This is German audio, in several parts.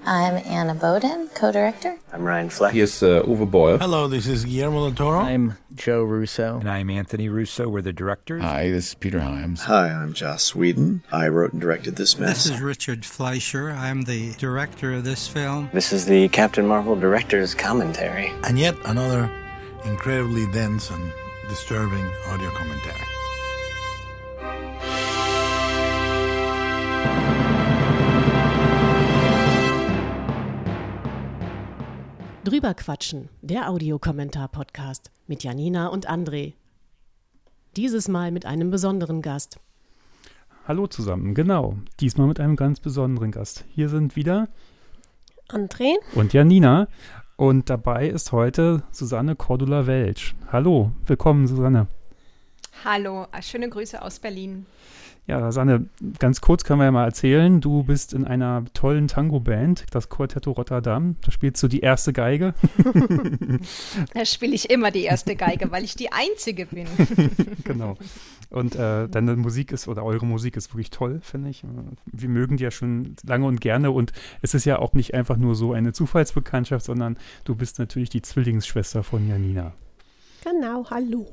I'm Anna Bowden, co-director. I'm Ryan Fleck. Hier ist Uwe Boll. Hello, this is Guillermo del Toro. I'm Joe Russo. And I'm Anthony Russo. We're the directors. Hi, this is Peter Hyams. Hi, I'm Joss Whedon. I wrote and directed this mess. This is Richard Fleischer. I'm the director of this film. This is the Captain Marvel director's commentary. And yet another incredibly dense and disturbing audio commentary. Drüber quatschen, der Audiokommentar-Podcast mit Janina und André. Dieses Mal mit einem besonderen Gast. Hallo zusammen, genau. Diesmal mit einem ganz besonderen Gast. Hier sind wieder André und Janina. Und dabei ist heute Susanne Cordula-Welsch. Hallo, willkommen Susanne. Hallo, schöne Grüße aus Berlin. Ja, Susanne, ganz kurz können wir ja mal erzählen, du bist in einer tollen Tango-Band, das Quartetto Rotterdam. Da spielst du die erste Geige. Da spiele ich immer die erste Geige, weil ich die Einzige bin. Genau. Und deine Musik ist, oder eure Musik ist wirklich toll, finde ich. Wir mögen die ja schon lange und gerne. Und es ist ja auch nicht einfach nur so eine Zufallsbekanntschaft, sondern du bist natürlich die Zwillingsschwester von Janina. Genau, hallo.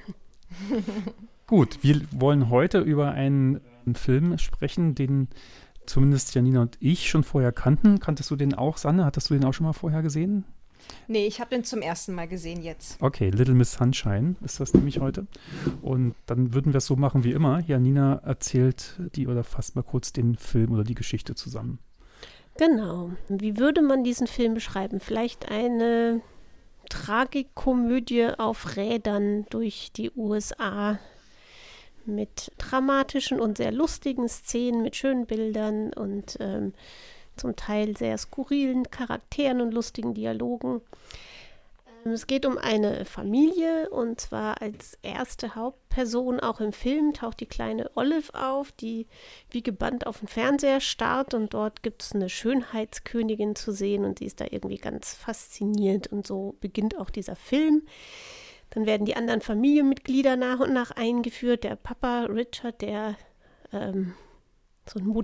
Gut, wir wollen heute über einen Film sprechen, den zumindest Janina und ich schon vorher kannten. Kanntest du den auch, Sanne? Hattest du den auch schon mal vorher gesehen? Nee, ich habe den zum ersten Mal gesehen jetzt. Okay, Little Miss Sunshine ist das nämlich heute. Und dann würden wir es so machen wie immer. Janina erzählt oder fasst mal kurz den Film oder die Geschichte zusammen. Genau. Wie würde man diesen Film beschreiben? Vielleicht eine Tragikomödie auf Rädern durch die USA mit dramatischen und sehr lustigen Szenen, mit schönen Bildern und zum Teil sehr skurrilen Charakteren und lustigen Dialogen. Es geht um eine Familie und zwar als erste Hauptperson auch im Film taucht die kleine Olive auf, die wie gebannt auf den Fernseher starrt und dort gibt es eine Schönheitskönigin zu sehen und sie ist da irgendwie ganz fasziniert und so beginnt auch dieser Film. Dann werden die anderen Familienmitglieder nach und nach eingeführt. Der Papa Richard, der so ein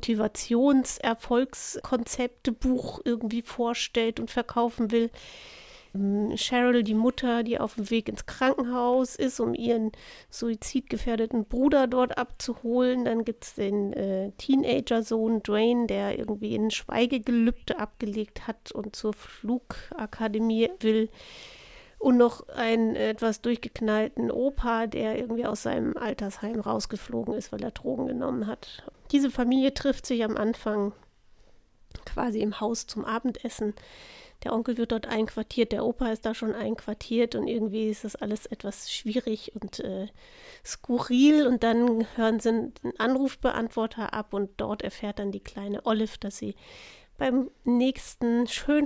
Motivations-Erfolgskonzeptebuch irgendwie vorstellt und verkaufen will. Cheryl, die Mutter, die auf dem Weg ins Krankenhaus ist, um ihren suizidgefährdeten Bruder dort abzuholen. Dann gibt es den Teenager-Sohn Dwayne, der irgendwie ein Schweigegelübde abgelegt hat und zur Flugakademie will. Und noch einen etwas durchgeknallten Opa, der irgendwie aus seinem Altersheim rausgeflogen ist, weil er Drogen genommen hat. Diese Familie trifft sich am Anfang quasi im Haus zum Abendessen. Der Onkel wird dort einquartiert, der Opa ist da schon einquartiert und irgendwie ist das alles etwas schwierig und skurril. Und dann hören sie einen Anrufbeantworter ab und dort erfährt dann die kleine Olive, dass sie beim nächsten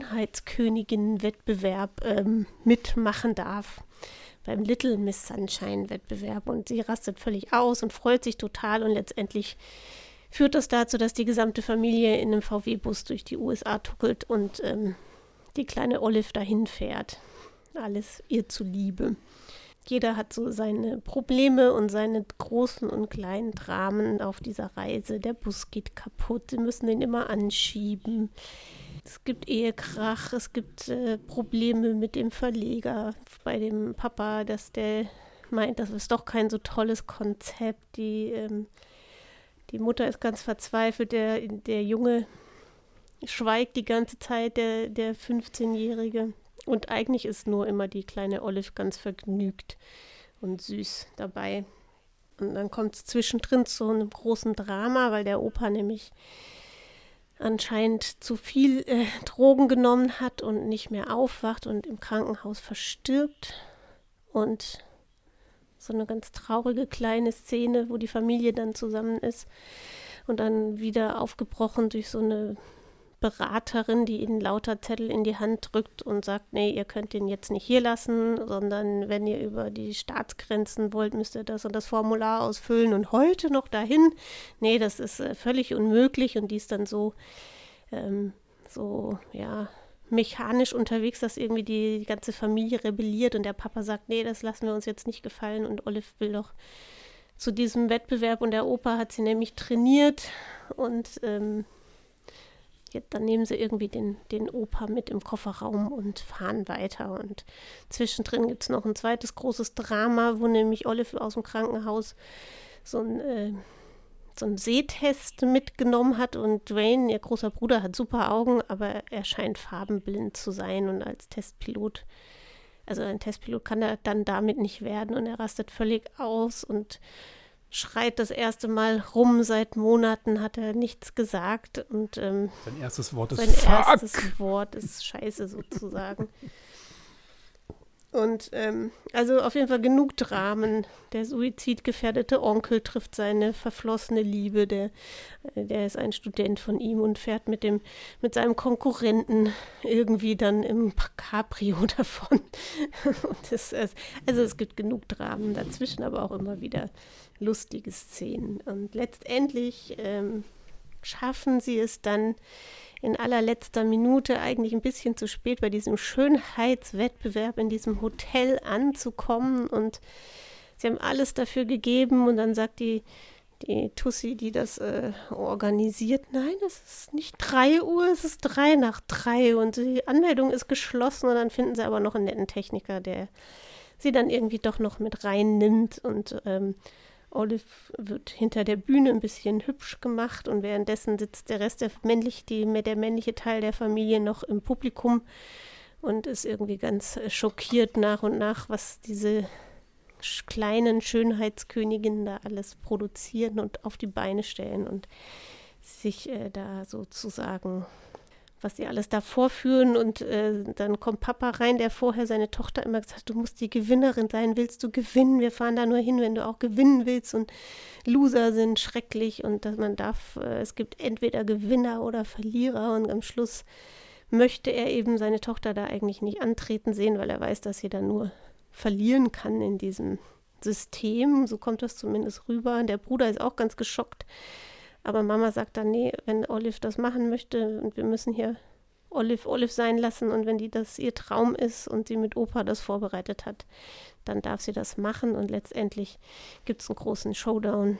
Schönheitsköniginnen-Wettbewerb mitmachen darf, beim Little Miss Sunshine-Wettbewerb. Und sie rastet völlig aus und freut sich total. Und letztendlich führt das dazu, dass die gesamte Familie in einem VW-Bus durch die USA tuckelt und die kleine Olive dahin fährt. Alles ihr zuliebe. Jeder hat so seine Probleme und seine großen und kleinen Dramen auf dieser Reise. Der Bus geht kaputt, sie müssen den immer anschieben. Es gibt Ehekrach, es gibt Probleme mit dem Verleger bei dem Papa, dass der meint, das ist doch kein so tolles Konzept. Die Mutter ist ganz verzweifelt, der Junge schweigt die ganze Zeit, der 15-Jährige. Und eigentlich ist nur immer die kleine Olive ganz vergnügt und süß dabei. Und dann kommt es zwischendrin zu einem großen Drama, weil der Opa nämlich anscheinend zu viel Drogen genommen hat und nicht mehr aufwacht und im Krankenhaus verstirbt. Und so eine ganz traurige kleine Szene, wo die Familie dann zusammen ist und dann wieder aufgebrochen durch so eine Beraterin, die ihnen lauter Zettel in die Hand drückt und sagt, nee, ihr könnt den jetzt nicht hier lassen, sondern wenn ihr über die Staatsgrenzen wollt, müsst ihr das und das Formular ausfüllen und heute noch dahin. Nee, das ist völlig unmöglich und die ist dann so mechanisch unterwegs, dass irgendwie die ganze Familie rebelliert und der Papa sagt, nee, das lassen wir uns jetzt nicht gefallen und Olive will doch zu diesem Wettbewerb und der Opa hat sie nämlich trainiert und dann nehmen sie irgendwie den Opa mit im Kofferraum und fahren weiter. Und zwischendrin gibt es noch ein zweites großes Drama, wo nämlich Olive aus dem Krankenhaus so einen Sehtest mitgenommen hat. Und Dwayne, ihr großer Bruder, hat super Augen, aber er scheint farbenblind zu sein. Und als Testpilot, also ein Testpilot kann er dann damit nicht werden. Und er rastet völlig aus und schreit das erste Mal rum. Seit Monaten hat er nichts gesagt. Und Sein erstes Wort ist Sein erstes Wort ist Scheiße sozusagen. Und also auf jeden Fall genug Dramen. Der suizidgefährdete Onkel trifft seine verflossene Liebe. Der ist ein Student von ihm und fährt mit seinem Konkurrenten irgendwie dann im Cabrio davon. Und es gibt genug Dramen dazwischen, aber auch immer wieder lustige Szenen. Und letztendlich schaffen sie es dann in allerletzter Minute, eigentlich ein bisschen zu spät, bei diesem Schönheitswettbewerb in diesem Hotel anzukommen. Und sie haben alles dafür gegeben. Und dann sagt die Tussi, die das organisiert, nein, es ist nicht 3 Uhr, es ist 3 nach 3. Und die Anmeldung ist geschlossen. Und dann finden sie aber noch einen netten Techniker, der sie dann irgendwie doch noch mit reinnimmt. Und Olive wird hinter der Bühne ein bisschen hübsch gemacht und währenddessen sitzt der Rest der männliche Teil der Familie noch im Publikum und ist irgendwie ganz schockiert nach und nach, was diese kleinen Schönheitsköniginnen da alles produzieren und auf die Beine stellen und sich da sozusagen, was sie alles da vorführen. Und dann kommt Papa rein, der vorher seine Tochter immer gesagt hat, du musst die Gewinnerin sein, willst du gewinnen? Wir fahren da nur hin, wenn du auch gewinnen willst. Und Loser sind schrecklich und dass man darf, es gibt entweder Gewinner oder Verlierer. Und am Schluss möchte er eben seine Tochter da eigentlich nicht antreten sehen, weil er weiß, dass sie dann nur verlieren kann in diesem System. So kommt das zumindest rüber. Der Bruder ist auch ganz geschockt. Aber Mama sagt dann, nee, wenn Olive das machen möchte und wir müssen hier Olive sein lassen und wenn das ihr Traum ist und sie mit Opa das vorbereitet hat, dann darf sie das machen und letztendlich gibt es einen großen Showdown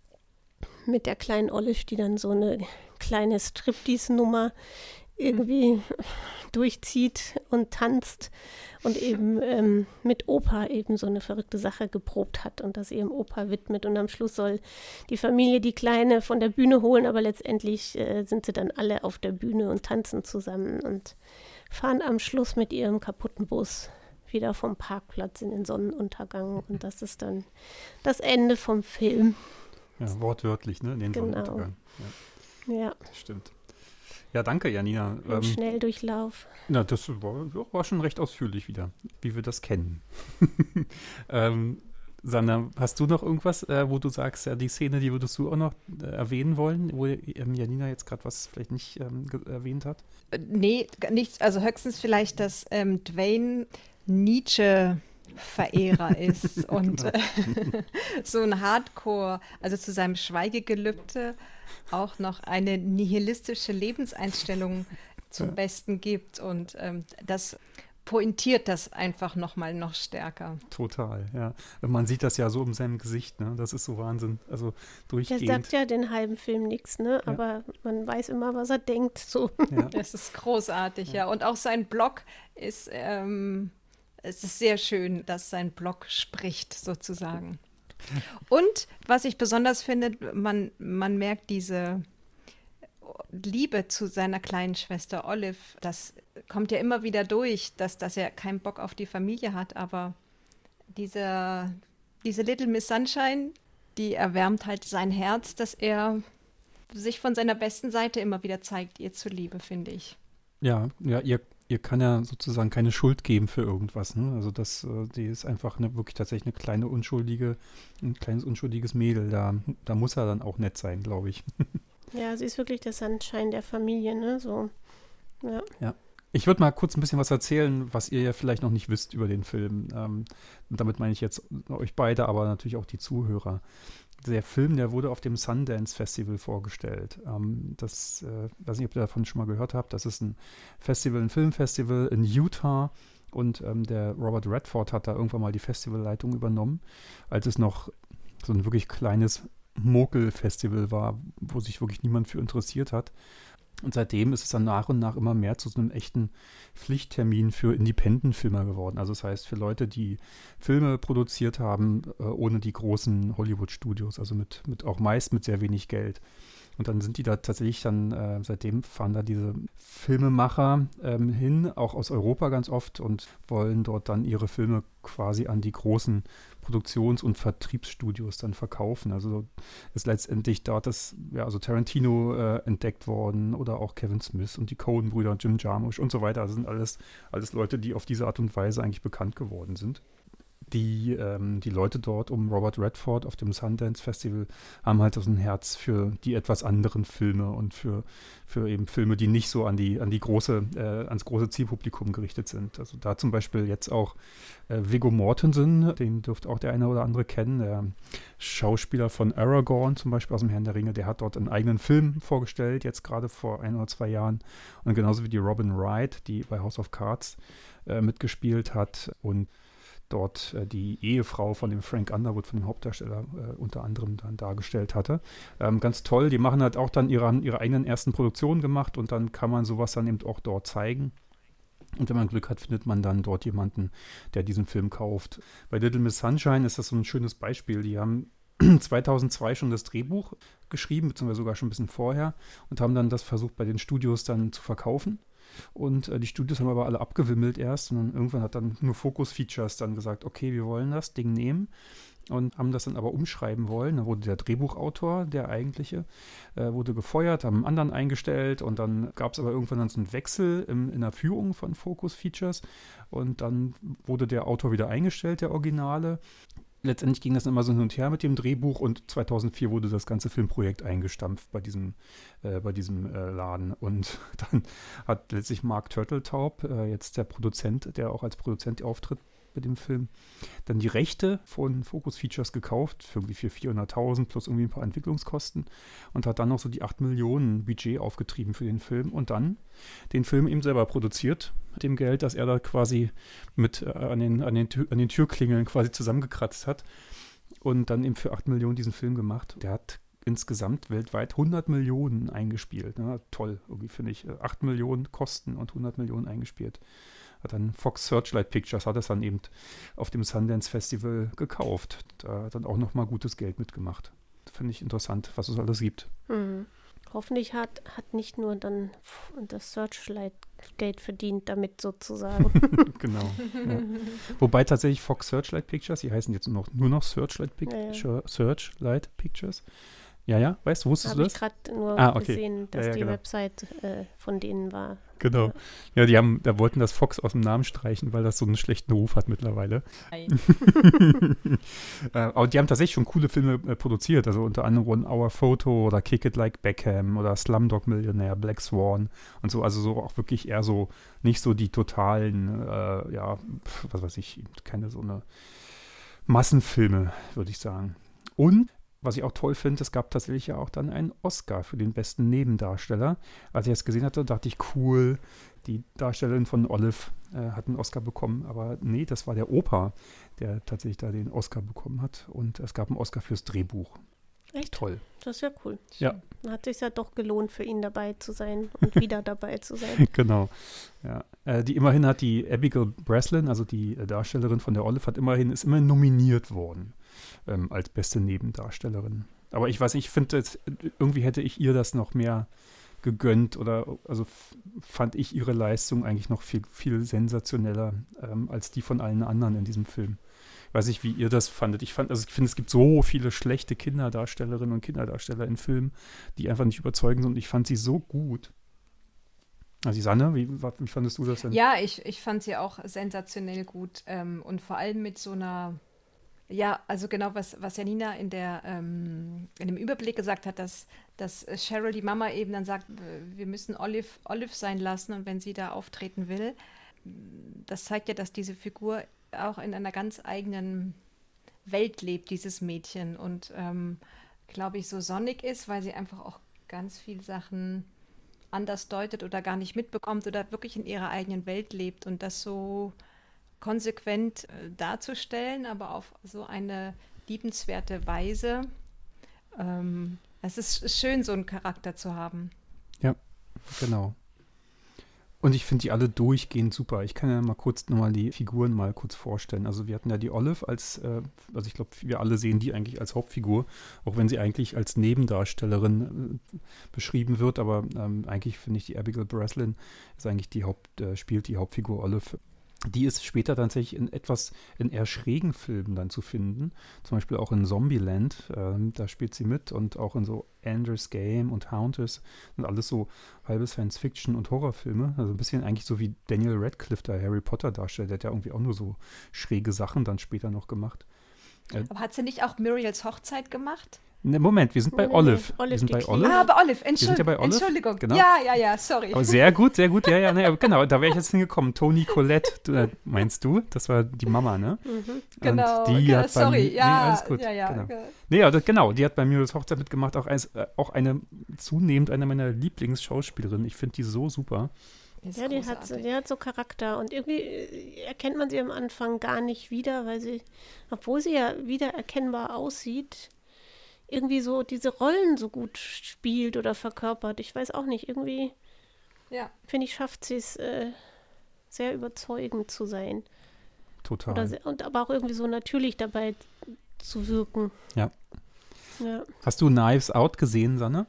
mit der kleinen Olive, die dann so eine kleine Striptease-Nummer irgendwie durchzieht und tanzt und eben mit Opa eben so eine verrückte Sache geprobt hat und das ihrem Opa widmet. Und am Schluss soll die Familie die Kleine von der Bühne holen, aber letztendlich sind sie dann alle auf der Bühne und tanzen zusammen und fahren am Schluss mit ihrem kaputten Bus wieder vom Parkplatz in den Sonnenuntergang. Und das ist dann das Ende vom Film. Ja, wortwörtlich, ne? In den Sonnenuntergang. Ja. Das stimmt. Ja, danke, Janina. Schnelldurchlauf. Na, das war schon recht ausführlich wieder, wie wir das kennen. Sanna, hast du noch irgendwas, wo du sagst, ja, die Szene, die würdest du auch noch erwähnen wollen, wo Janina jetzt gerade was vielleicht nicht erwähnt hat? Nee, nichts. Also höchstens vielleicht, dass Dwayne Nietzsche-Verehrer ist und so ein Hardcore, also zu seinem Schweigegelübde auch noch eine nihilistische Lebenseinstellung zum Besten gibt und das pointiert das einfach noch stärker. Total, ja. Man sieht das ja so in seinem Gesicht, ne? Das ist so Wahnsinn. Also durchgehend. Der sagt ja den halben Film nichts, ne? Ja. Aber man weiß immer, was er denkt. So. Ja. Das ist großartig, ja. Und auch sein Blog ist, es ist sehr schön, dass sein Blog spricht, sozusagen. Und was ich besonders finde, man merkt diese Liebe zu seiner kleinen Schwester Olive, das kommt ja immer wieder durch, dass er keinen Bock auf die Familie hat, aber diese Little Miss Sunshine, die erwärmt halt sein Herz, dass er sich von seiner besten Seite immer wieder zeigt, ihr zuliebe, finde ich. Ja, ihr kann ja sozusagen keine Schuld geben für irgendwas, ne? Also die ist einfach wirklich tatsächlich ein kleines unschuldiges Mädel, da muss er dann auch nett sein, glaube ich. Ja, sie ist wirklich der Sunshine der Familie, ne? So, ja. Ich würde mal kurz ein bisschen was erzählen, was ihr ja vielleicht noch nicht wisst über den Film. Und damit meine ich jetzt euch beide, aber natürlich auch die Zuhörer. Der Film, der wurde auf dem Sundance Festival vorgestellt. Weiß nicht, ob ihr davon schon mal gehört habt. Das ist ein Filmfestival in Utah. Und der Robert Redford hat da irgendwann mal die Festivalleitung übernommen, als es noch so ein wirklich kleines Mokel-Festival war, wo sich wirklich niemand für interessiert hat. Und seitdem ist es dann nach und nach immer mehr zu so einem echten Pflichttermin für Independent-Filmer geworden. Also das heißt für Leute, die Filme produziert haben, ohne die großen Hollywood-Studios, also mit auch meist mit sehr wenig Geld. Und dann sind die da tatsächlich dann, seitdem fahren da diese Filmemacher hin, auch aus Europa ganz oft, und wollen dort dann ihre Filme quasi an die großen Produktions- und Vertriebsstudios dann verkaufen. Also ist letztendlich dort also Tarantino entdeckt worden oder auch Kevin Smith und die Coen-Brüder, Jim Jarmusch und so weiter. Also sind alles Leute, die auf diese Art und Weise eigentlich bekannt geworden sind. Die Leute dort um Robert Redford auf dem Sundance Festival haben halt so ein Herz für die etwas anderen Filme und für eben Filme, die nicht so ans große Zielpublikum gerichtet sind. Also da zum Beispiel jetzt auch Viggo Mortensen, den dürfte auch der eine oder andere kennen, der Schauspieler von Aragorn zum Beispiel aus dem Herrn der Ringe, der hat dort einen eigenen Film vorgestellt, jetzt gerade vor 1 oder 2 Jahren. Und genauso wie die Robin Wright, die bei House of Cards mitgespielt hat und dort die Ehefrau von dem Frank Underwood, von dem Hauptdarsteller, unter anderem dann dargestellt hatte. Ganz toll, die machen halt auch dann ihre eigenen ersten Produktionen gemacht und dann kann man sowas dann eben auch dort zeigen. Und wenn man Glück hat, findet man dann dort jemanden, der diesen Film kauft. Bei Little Miss Sunshine ist das so ein schönes Beispiel. Die haben 2002 schon das Drehbuch geschrieben, beziehungsweise sogar schon ein bisschen vorher, und haben dann das versucht, bei den Studios dann zu verkaufen. Und die Studios haben aber alle abgewimmelt erst und dann irgendwann hat dann nur Focus Features dann gesagt, okay, wir wollen das Ding nehmen und haben das dann aber umschreiben wollen. Da wurde der Drehbuchautor, der eigentliche, wurde gefeuert, haben einen anderen eingestellt und dann gab es aber irgendwann dann so einen Wechsel in der Führung von Focus Features und dann wurde der Autor wieder eingestellt, der Originale. Letztendlich ging das immer so hin und her mit dem Drehbuch und 2004 wurde das ganze Filmprojekt eingestampft bei diesem Laden. Und dann hat letztlich Mark Turteltaub, jetzt der Produzent, der auch als Produzent auftritt bei dem Film, dann die Rechte von Focus Features gekauft, für 400.000 plus irgendwie ein paar Entwicklungskosten und hat dann noch so die 8 Millionen Budget aufgetrieben für den Film und dann den Film eben selber produziert mit dem Geld, das er da quasi mit an den Türklingeln quasi zusammengekratzt hat und dann eben für 8 Millionen diesen Film gemacht. Der hat insgesamt weltweit 100 Millionen eingespielt. Ne? Toll, irgendwie finde ich. 8 Millionen Kosten und 100 Millionen eingespielt. Hat dann Fox Searchlight Pictures, hat es dann eben auf dem Sundance Festival gekauft. Da hat dann auch nochmal gutes Geld mitgemacht. Finde ich interessant, was es alles gibt. Mhm. Hoffentlich hat nicht nur dann das Searchlight Geld verdient damit sozusagen. Genau. Ja. Wobei tatsächlich Fox Searchlight Pictures, die heißen jetzt nur noch Searchlight Pictures. Ja, weißt du, wusstest du das? Habe ich gerade nur gesehen, dass die genau. Website von denen war. Genau. Ja, da wollten das Fox aus dem Namen streichen, weil das so einen schlechten Ruf hat mittlerweile. Aber die haben tatsächlich schon coole Filme produziert, also unter anderem One Hour Photo oder Kick It Like Beckham oder Slumdog Millionaire, Black Swan und so, also so auch wirklich eher so, nicht so die totalen, was weiß ich, keine so eine Massenfilme, würde ich sagen. Und was ich auch toll finde, es gab tatsächlich ja auch dann einen Oscar für den besten Nebendarsteller. Als ich das gesehen hatte, dachte ich, cool, die Darstellerin von Olive hat einen Oscar bekommen. Aber nee, das war der Opa, der tatsächlich da den Oscar bekommen hat. Und es gab einen Oscar fürs Drehbuch. Echt? Toll. Das ist ja cool. Ja. Dann hat es sich ja doch gelohnt, für ihn dabei zu sein und wieder dabei zu sein. Genau. Ja. Immerhin hat die Abigail Breslin, also die Darstellerin von der Olive, ist immerhin nominiert worden als beste Nebendarstellerin. Aber ich weiß nicht, ich finde, irgendwie hätte ich ihr das noch mehr gegönnt oder also fand ich ihre Leistung eigentlich noch viel, viel sensationeller als die von allen anderen in diesem Film. Ich weiß nicht, wie ihr das fandet. Ich finde, es gibt so viele schlechte Kinderdarstellerinnen und Kinderdarsteller in Filmen, die einfach nicht überzeugend sind und ich fand sie so gut. Also Sanne, wie fandest du das denn? Ja, ich fand sie auch sensationell gut und vor allem mit so einer, ja, also genau, was Janina in dem Überblick gesagt hat, dass Cheryl, die Mama, eben dann sagt, wir müssen Olive sein lassen und wenn sie da auftreten will, das zeigt ja, dass diese Figur auch in einer ganz eigenen Welt lebt, dieses Mädchen und glaube ich so sonnig ist, weil sie einfach auch ganz viele Sachen anders deutet oder gar nicht mitbekommt oder wirklich in ihrer eigenen Welt lebt und das so konsequent darzustellen, aber auf so eine liebenswerte Weise. Es ist schön, so einen Charakter zu haben. Ja. Genau. Und ich finde die alle durchgehend super. Ich kann ja mal kurz nochmal die Figuren mal kurz vorstellen. Also wir hatten ja die Olive als, also ich glaube, wir alle sehen die eigentlich als Hauptfigur, auch wenn sie eigentlich als Nebendarstellerin beschrieben wird. Aber eigentlich finde ich, die Abigail Breslin ist eigentlich spielt die Hauptfigur Olive. Die ist später tatsächlich in eher schrägen Filmen dann zu finden. Zum Beispiel auch in Zombieland, da spielt sie mit, und auch in so Ender's Game und Haunters und alles so halbe Science-Fiction- und Horrorfilme. Also ein bisschen eigentlich so wie Daniel Radcliffe, der Harry Potter darstellt. Der hat ja irgendwie auch nur so schräge Sachen dann später noch gemacht. Aber hat sie nicht auch Muriels Hochzeit gemacht? Ne, Moment, wir sind bei Olive. Wir sind bei Olive. Ah, bei Olive. Wir sind ja bei Olive. Entschuldigung. Genau. Ja, sorry. Aber sehr gut. Ja, genau, da wäre ich jetzt hingekommen. Toni Collette, meinst du? Das war die Mama, ne? Genau. Und die hat sorry, nee, alles gut. Ja. Genau. Nee, genau, die hat bei Muriels Hochzeit mitgemacht, auch zunehmend eine meiner Lieblingsschauspielerinnen. Ich finde die so super. Ja, die hat so Charakter, und irgendwie erkennt man sie am Anfang gar nicht wieder, weil sie, obwohl sie ja wiedererkennbar aussieht, irgendwie so diese Rollen so gut spielt oder verkörpert. Ich weiß auch nicht, irgendwie finde ich, schafft sie es sehr überzeugend zu sein. Total. Und aber auch irgendwie so natürlich dabei zu wirken. Ja. Hast du Knives Out gesehen, Sanne?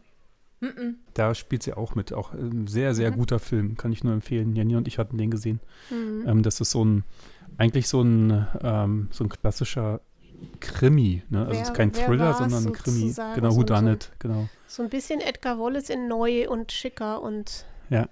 Da spielt sie auch mit. Auch ein sehr, sehr guter Film. Kann ich nur empfehlen. Jenny und ich hatten den gesehen. Das ist eigentlich so ein klassischer Krimi. Ne? Also es ist kein Thriller, sondern ein Krimi. Genau, Whodunit. Genau. So ein bisschen Edgar Wallace in neu und schicker und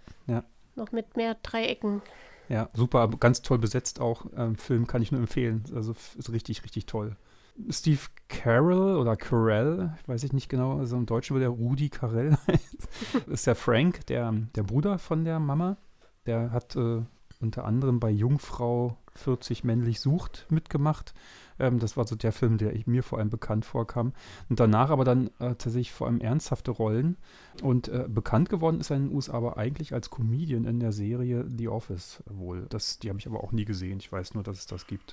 noch mit mehr Dreiecken. Ja, super. Ganz toll besetzt auch. Film kann ich nur empfehlen. Also ist richtig, richtig toll. Steve Carell oder Carell, weiß ich nicht genau, also im Deutschen würde der Rudi Carell heißen. Ist der Frank, der Bruder von der Mama. Der hat unter anderem bei Jungfrau 40 männlich sucht mitgemacht. Das war so der Film, der mir vor allem bekannt vorkam. Und danach aber dann tatsächlich vor allem ernsthafte Rollen. Und bekannt geworden ist er in den USA aber eigentlich als Comedian in der Serie The Office wohl. Die habe ich aber auch nie gesehen. Ich weiß nur, dass es das gibt.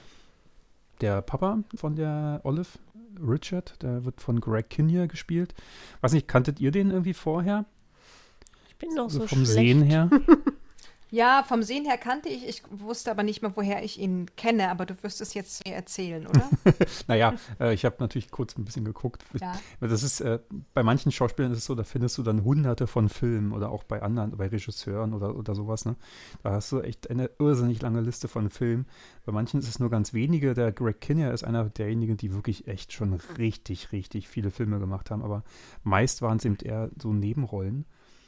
Der Papa von der Olive, Richard, der wird von Greg Kinnear gespielt. Weiß nicht, kanntet ihr den irgendwie vorher? Ich bin noch so vom schlecht. Sehen her? Ja, vom Sehen her kannte ich. Ich wusste aber nicht mehr, woher ich ihn kenne. Aber du wirst es jetzt mir erzählen, oder? Naja, ich habe natürlich kurz ein bisschen geguckt. Ja. Das ist, bei manchen Schauspielern ist es so, da findest du dann hunderte von Filmen oder auch bei anderen, bei Regisseuren oder sowas. Ne? Da hast du echt eine irrsinnig lange Liste von Filmen. Bei manchen ist es nur ganz wenige. Der Greg Kinnear ist einer derjenigen, die wirklich echt schon richtig, richtig viele Filme gemacht haben. Aber meist waren es eben eher so Nebenrollen.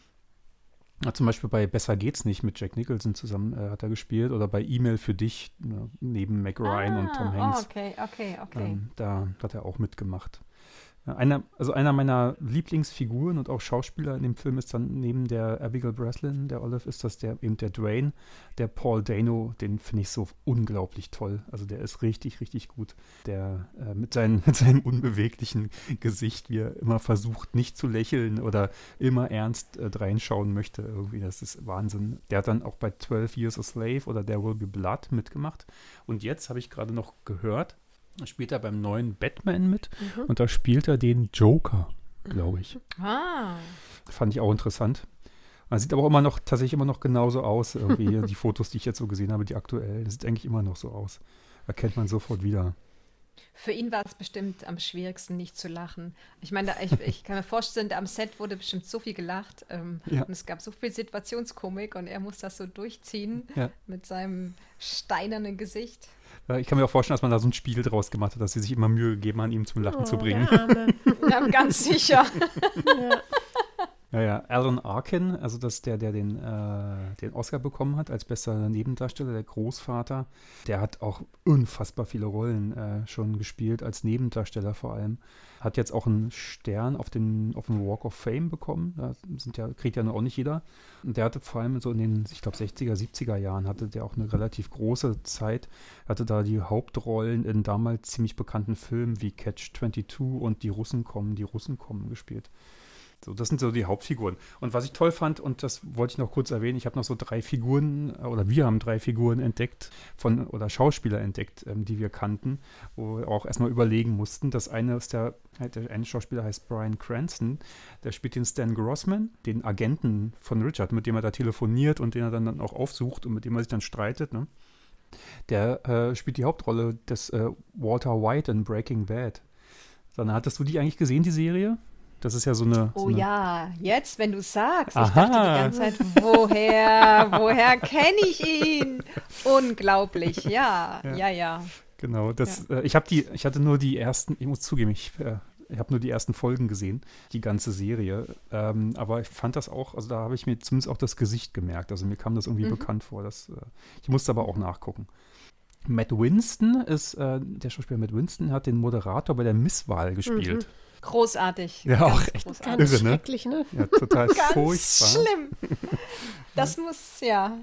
Zum Beispiel bei Besser geht's nicht mit Jack Nicholson zusammen hat er gespielt, oder bei E-Mail für dich neben Mac Ryan und Tom Hanks. Okay. Da hat er auch mitgemacht. Einer meiner Lieblingsfiguren und auch Schauspieler in dem Film ist dann neben der Abigail Breslin, der Olive, ist das der Dwayne, der Paul Dano, den finde ich so unglaublich toll. Also der ist richtig, richtig gut. Der mit seinem unbeweglichen Gesicht, wie er immer versucht, nicht zu lächeln oder immer ernst reinschauen möchte. Irgendwie, das ist Wahnsinn. Der hat dann auch bei 12 Years a Slave oder There Will Be Blood mitgemacht. Und jetzt habe ich gerade noch gehört, spielt er beim neuen Batman mit und da spielt er den Joker, glaube ich. Fand ich auch interessant. Man sieht aber auch tatsächlich immer noch genauso aus, irgendwie die Fotos, die ich jetzt so gesehen habe, die aktuellen, das sieht eigentlich immer noch so aus. Erkennt man sofort wieder. Für ihn war es bestimmt am schwierigsten, nicht zu lachen. Ich meine, ich kann mir vorstellen, am Set wurde bestimmt so viel gelacht und es gab so viel Situationskomik und er muss das so durchziehen mit seinem steinernen Gesicht. Ich kann mir auch vorstellen, dass man da so ein Spiel draus gemacht hat, dass sie sich immer Mühe gegeben haben, ihn zum Lachen zu bringen. Ja, ganz sicher. Ja, Alan Arkin, also der den Oscar bekommen hat als bester Nebendarsteller, der Großvater, der hat auch unfassbar viele Rollen schon gespielt, als Nebendarsteller vor allem. Hat jetzt auch einen Stern auf dem Walk of Fame bekommen. Da kriegt ja nur auch nicht jeder. Und der hatte vor allem so in den, ich glaube, 60er, 70er Jahren hatte der auch eine relativ große Zeit. Hatte da die Hauptrollen in damals ziemlich bekannten Filmen wie Catch-22 und Die Russen kommen gespielt. So, das sind so die Hauptfiguren. Und was ich toll fand, und das wollte ich noch kurz erwähnen, ich habe noch so 3 Figuren, oder wir haben 3 Figuren entdeckt, oder Schauspieler entdeckt, die wir kannten, wo wir auch erstmal überlegen mussten. Das eine ist der eine Schauspieler heißt Bryan Cranston, der spielt den Stan Grossman, den Agenten von Richard, mit dem er da telefoniert und den er dann auch aufsucht und mit dem er sich dann streitet, ne? Der spielt die Hauptrolle des Walter White in Breaking Bad. Dann hattest du die eigentlich gesehen, die Serie? Das ist ja so eine... Ja, jetzt, wenn du sagst. Ich Aha. dachte die ganze Zeit, woher kenne ich ihn? Unglaublich, ja. Genau, ich hatte nur die ersten, ich muss zugeben, ich habe nur die ersten Folgen gesehen, die ganze Serie. Aber ich fand das auch, also da habe ich mir zumindest auch das Gesicht gemerkt. Also mir kam das irgendwie bekannt vor. Ich musste aber auch nachgucken. Matt Winston der Schauspieler Matt Winston hat den Moderator bei der Misswahl gespielt. Großartig. Ja, auch echt Ganz irre, ne? schrecklich, ne? Ja, total Ganz furchtbar. schlimm. Das muss, ja.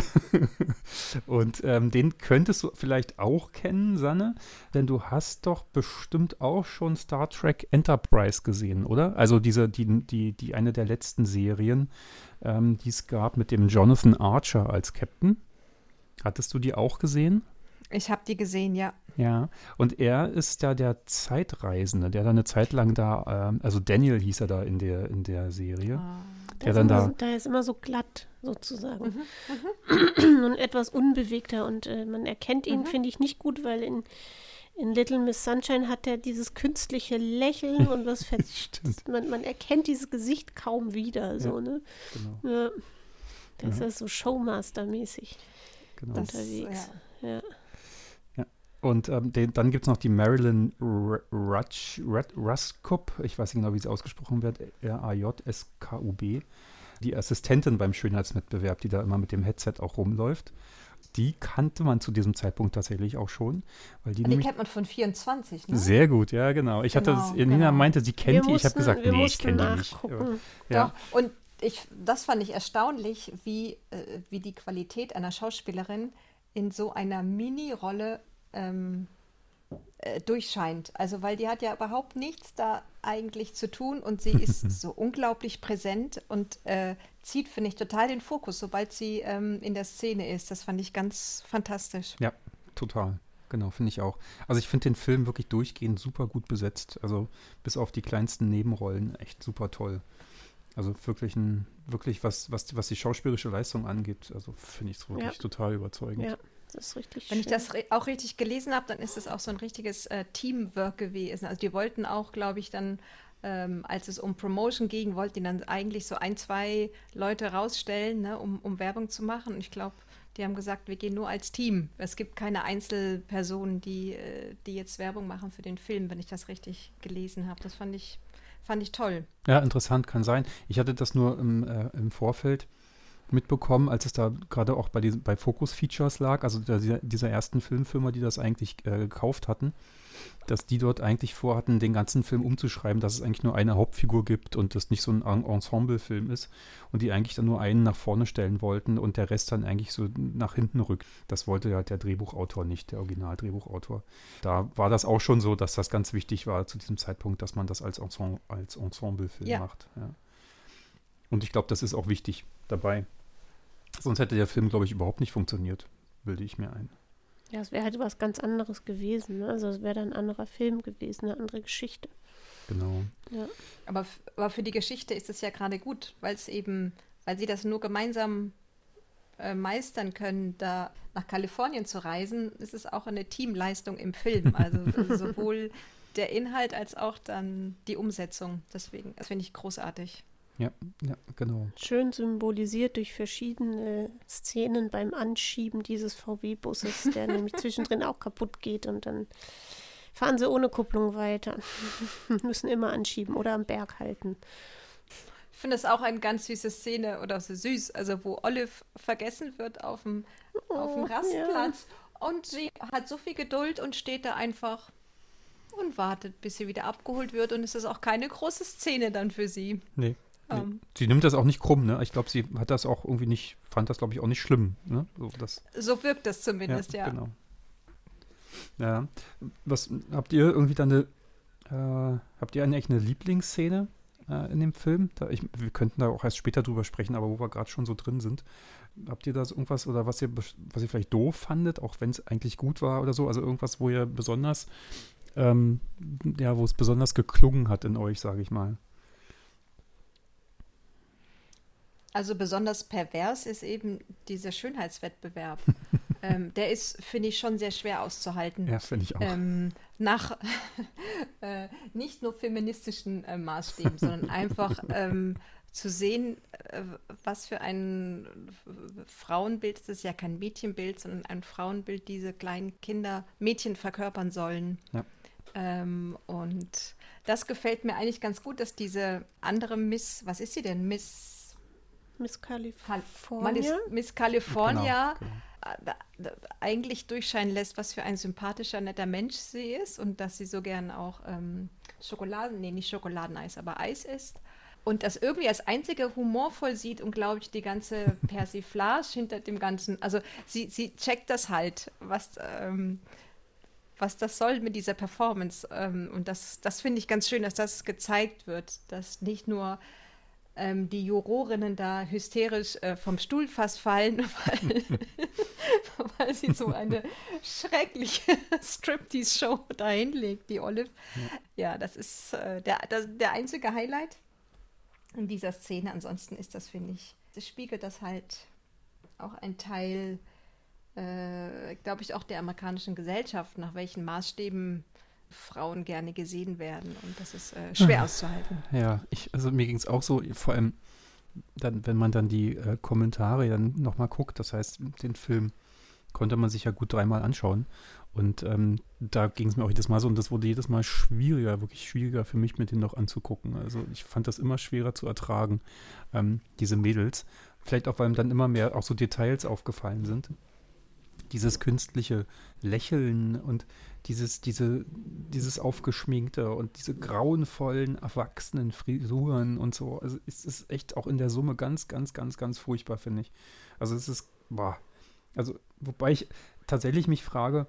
Und den könntest du vielleicht auch kennen, Sanne, denn du hast doch bestimmt auch schon Star Trek Enterprise gesehen, oder? Also die eine der letzten Serien, die es gab mit dem Jonathan Archer als Captain. Hattest du die auch gesehen? Ich habe die gesehen, ja. Ja, und er ist da der Zeitreisende, der da eine Zeit lang da, also Daniel hieß er da in der Serie. Der ist immer so glatt, sozusagen. Und etwas unbewegter. Und man erkennt ihn, finde ich, nicht gut, weil in Little Miss Sunshine hat er dieses künstliche Lächeln und was man erkennt dieses Gesicht kaum wieder. So, ne? Genau. Ja. Der ist ja so Showmaster-mäßig unterwegs. Ja. Und dann gibt es noch die Marilyn Ruskub, ich weiß nicht genau, wie sie ausgesprochen wird, R-A-J-S-K-U-B, die Assistentin beim Schönheitswettbewerb, die da immer mit dem Headset auch rumläuft. Die kannte man zu diesem Zeitpunkt tatsächlich auch schon. Weil die kennt man von 24, ne? Sehr gut, ja, genau. Nina meinte, sie kennt die, ich habe gesagt, nee, ich kenne die nicht. Ja. Doch, und das fand ich erstaunlich, wie die Qualität einer Schauspielerin in so einer Mini-Rolle durchscheint. Also, weil die hat ja überhaupt nichts da eigentlich zu tun und sie ist so unglaublich präsent und zieht, finde ich, total den Fokus, sobald sie in der Szene ist. Das fand ich ganz fantastisch. Ja, total. Genau, finde ich auch. Also ich finde den Film wirklich durchgehend super gut besetzt. Also bis auf die kleinsten Nebenrollen echt super toll. Also wirklich was die schauspielerische Leistung angeht, also finde ich es wirklich total überzeugend. Ja. Das ist richtig Wenn ich das auch richtig gelesen habe, dann ist es auch so ein richtiges Teamwork gewesen. Also die wollten auch, glaube ich, dann, als es um Promotion ging, wollten die dann eigentlich so 1-2 Leute rausstellen, ne, um Werbung zu machen. Und ich glaube, die haben gesagt, wir gehen nur als Team. Es gibt keine Einzelpersonen, die jetzt Werbung machen für den Film, wenn ich das richtig gelesen habe. Das fand ich toll. Ja, interessant, kann sein. Ich hatte das nur im Vorfeld mitbekommen, als es da gerade auch bei Focus Features lag, also dieser ersten Filmfirma, die das eigentlich gekauft hatten, dass die dort eigentlich vorhatten, den ganzen Film umzuschreiben, dass es eigentlich nur eine Hauptfigur gibt und das nicht so ein Ensemble-Film ist und die eigentlich dann nur einen nach vorne stellen wollten und der Rest dann eigentlich so nach hinten rückt. Das wollte ja der Drehbuchautor nicht, der Originaldrehbuchautor. Da war das auch schon so, dass das ganz wichtig war zu diesem Zeitpunkt, dass man das als Ensemble-Film macht. Ja. Und ich glaube, das ist auch wichtig dabei. Sonst hätte der Film, glaube ich, überhaupt nicht funktioniert, bilde ich mir ein. Ja, es wäre halt was ganz anderes gewesen. Ne? Also es wäre dann ein anderer Film gewesen, eine andere Geschichte. Genau. Ja. Aber für die Geschichte ist es ja gerade gut, weil sie das nur gemeinsam meistern können, da nach Kalifornien zu reisen, ist es auch eine Teamleistung im Film. Also sowohl der Inhalt als auch dann die Umsetzung. Deswegen, das finde ich großartig. Ja, genau. Schön symbolisiert durch verschiedene Szenen beim Anschieben dieses VW-Busses, der nämlich zwischendrin auch kaputt geht und dann fahren sie ohne Kupplung weiter. Müssen immer anschieben oder am Berg halten. Ich finde das auch eine ganz süße Szene oder so süß, also wo Olive vergessen wird auf dem Rastplatz und sie hat so viel Geduld und steht da einfach und wartet, bis sie wieder abgeholt wird und es ist auch keine große Szene dann für sie. Nee. Sie nimmt das auch nicht krumm, ne? Ich glaube, sie hat das auch irgendwie nicht, fand das, glaube ich, auch nicht schlimm, ne? So wirkt das zumindest, ja. Genau. Ja. Habt ihr irgendwie dann eigentlich eine Lieblingsszene in dem Film. Wir könnten da auch erst später drüber sprechen, aber wo wir gerade schon so drin sind. Habt ihr da so irgendwas oder was ihr vielleicht doof fandet, auch wenn es eigentlich gut war oder so? Also irgendwas, wo ihr besonders, wo es besonders geklungen hat in euch, sage ich mal. Also besonders pervers ist eben dieser Schönheitswettbewerb. Der ist, finde ich, schon sehr schwer auszuhalten. Ja, finde ich auch. Nach nicht nur feministischen Maßstäben, sondern einfach zu sehen, was für ein Frauenbild, das ist ja kein Mädchenbild, sondern ein Frauenbild, diese kleinen Kinder, Mädchen verkörpern sollen. Ja. Und das gefällt mir eigentlich ganz gut, dass diese andere was ist sie denn? Miss California? Miss California eigentlich durchscheinen lässt, was für ein sympathischer, netter Mensch sie ist und dass sie so gern auch nicht Schokoladeneis, aber Eis isst. Und das irgendwie als einzige humorvoll sieht und, glaube ich, die ganze Persiflage hinter dem Ganzen, also sie checkt das halt, was das soll mit dieser Performance. Und das finde ich ganz schön, dass das gezeigt wird, dass nicht nur die Jurorinnen da hysterisch vom Stuhl fast fallen, weil sie so eine schreckliche Striptease-Show da hinlegt, die Olive. Ja, das ist der einzige Highlight in dieser Szene. Ansonsten ist das, finde ich, das spiegelt das halt auch ein Teil, glaube ich, auch der amerikanischen Gesellschaft, nach welchen Maßstäben Frauen gerne gesehen werden. Und das ist schwer auszuhalten. Ja, also mir ging es auch so, vor allem dann, wenn man dann die Kommentare dann nochmal guckt, das heißt, den Film konnte man sich ja gut 3-mal anschauen. Und da ging es mir auch jedes Mal so und das wurde jedes Mal schwieriger, wirklich schwieriger für mich, mit denen noch anzugucken. Also ich fand das immer schwerer zu ertragen, diese Mädels. Vielleicht auch, weil dann immer mehr auch so Details aufgefallen sind. Dieses künstliche Lächeln und dieses Aufgeschminkte und diese grauenvollen, erwachsenen Frisuren und so. Also es ist echt auch in der Summe ganz, ganz, ganz, ganz furchtbar, finde ich. Also es ist, also wobei ich tatsächlich mich frage,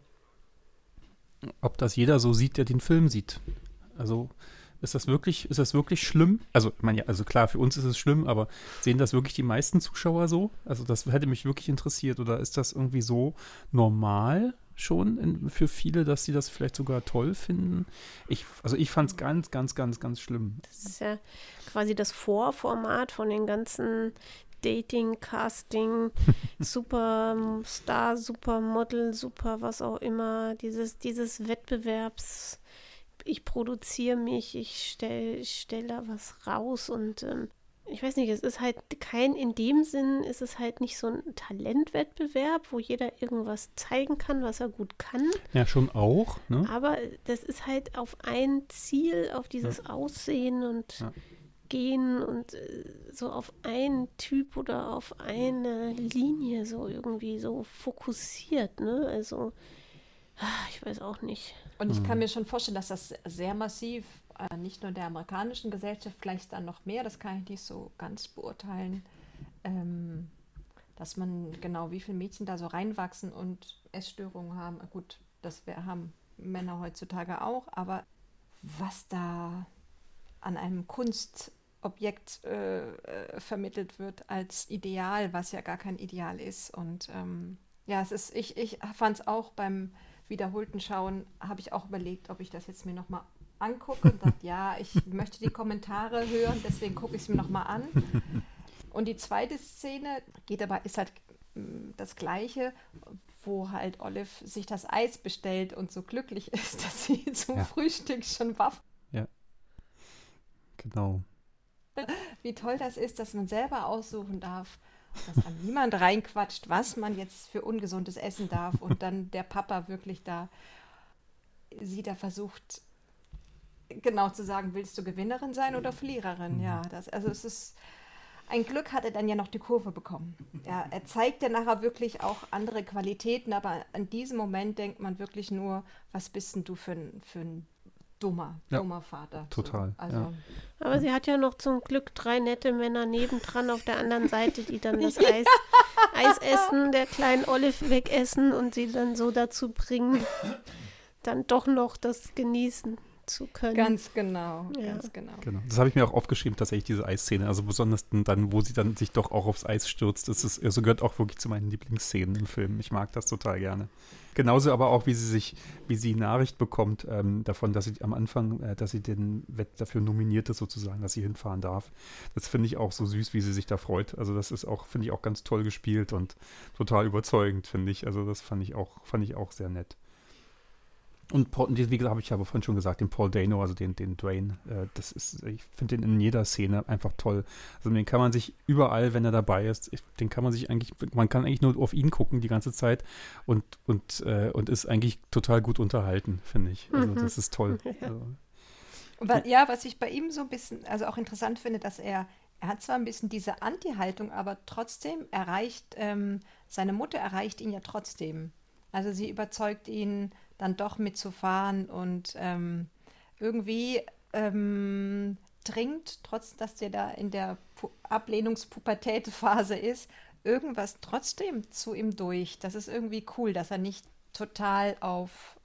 ob das jeder so sieht, der den Film sieht. Also ist das wirklich schlimm? Also, ich meine, ja, also klar, für uns ist es schlimm, aber sehen das wirklich die meisten Zuschauer so? Also das hätte mich wirklich interessiert. Oder ist das irgendwie so normal schon für viele, dass sie das vielleicht sogar toll finden? Ich fand es ganz, ganz, ganz, ganz schlimm. Das ist ja quasi das Vorformat von den ganzen Dating, Casting, Superstar, Supermodel, super was auch immer, dieses Wettbewerbs, ich produziere mich, ich stell da was raus und ich weiß nicht, es ist halt in dem Sinn ist es halt nicht so ein Talentwettbewerb, wo jeder irgendwas zeigen kann, was er gut kann. Ja, schon auch, ne? Aber das ist halt auf ein Ziel, auf dieses Aussehen und Gehen und so auf einen Typ oder auf eine Linie so irgendwie so fokussiert, ne? Also ich weiß auch nicht. Und ich kann mir schon vorstellen, dass das sehr massiv, nicht nur der amerikanischen Gesellschaft, vielleicht dann noch mehr, das kann ich nicht so ganz beurteilen, dass man genau, wie viele Mädchen da so reinwachsen und Essstörungen haben. Gut, haben Männer heutzutage auch, aber was da an einem Kunstobjekt vermittelt wird als Ideal, was ja gar kein Ideal ist. Und ich fand es auch beim wiederholten Schauen, habe ich auch überlegt, ob ich das jetzt mir nochmal angucke und dachte, ja, ich möchte die Kommentare hören, deswegen gucke ich es mir nochmal an. Und die zweite Szene ist halt das Gleiche, wo halt Olive sich das Eis bestellt und so glücklich ist, dass sie zum Frühstück schon waffelt. Ja, genau. Wie toll das ist, dass man selber aussuchen darf, dass an niemand reinquatscht, was man jetzt für ungesundes essen darf und dann der Papa wirklich sie da versucht, genau zu sagen, willst du Gewinnerin sein oder Verliererin? Ja, es ist ein Glück, hat er dann ja noch die Kurve bekommen. Ja, er zeigt ja nachher wirklich auch andere Qualitäten, aber in diesem Moment denkt man wirklich nur, was bist denn du für ein dummer Vater. Total. So, also. Aber sie hat ja noch zum Glück 3 nette Männer nebendran auf der anderen Seite, die dann das Eis essen, der kleinen Olive wegessen und sie dann so dazu bringen, dann doch noch das genießen zu können. Ganz genau, Ja. ganz genau. Genau. Das habe ich mir auch aufgeschrieben, tatsächlich, diese Eisszene. Also besonders dann, wo sie dann sich doch auch aufs Eis stürzt. Also gehört auch wirklich zu meinen Lieblingsszenen im Film. Ich mag das total gerne. Genauso aber auch, wie sie Nachricht bekommt davon, dass sie am Anfang, dass sie dafür nominiert ist sozusagen, dass sie hinfahren darf. Das finde ich auch so süß, wie sie sich da freut. Also das ist auch, finde ich, auch ganz toll gespielt und total überzeugend, finde ich. Also das fand ich auch sehr nett. Und wie gesagt, habe ich aber vorhin schon gesagt, den Paul Dano, also den Dwayne, ich finde den in jeder Szene einfach toll. Also den kann man sich überall, wenn er dabei ist, man kann eigentlich nur auf ihn gucken die ganze Zeit und ist eigentlich total gut unterhalten, finde ich. Also das ist toll. Ja, was ich bei ihm so ein bisschen, also auch interessant finde, dass er hat zwar ein bisschen diese Anti-Haltung, aber trotzdem seine Mutter erreicht ihn ja trotzdem. Also sie überzeugt ihn, dann doch mitzufahren und irgendwie dringt, trotz dass der da in der Ablehnungspubertät-Phase ist, irgendwas trotzdem zu ihm durch. Das ist irgendwie cool, dass er nicht total auf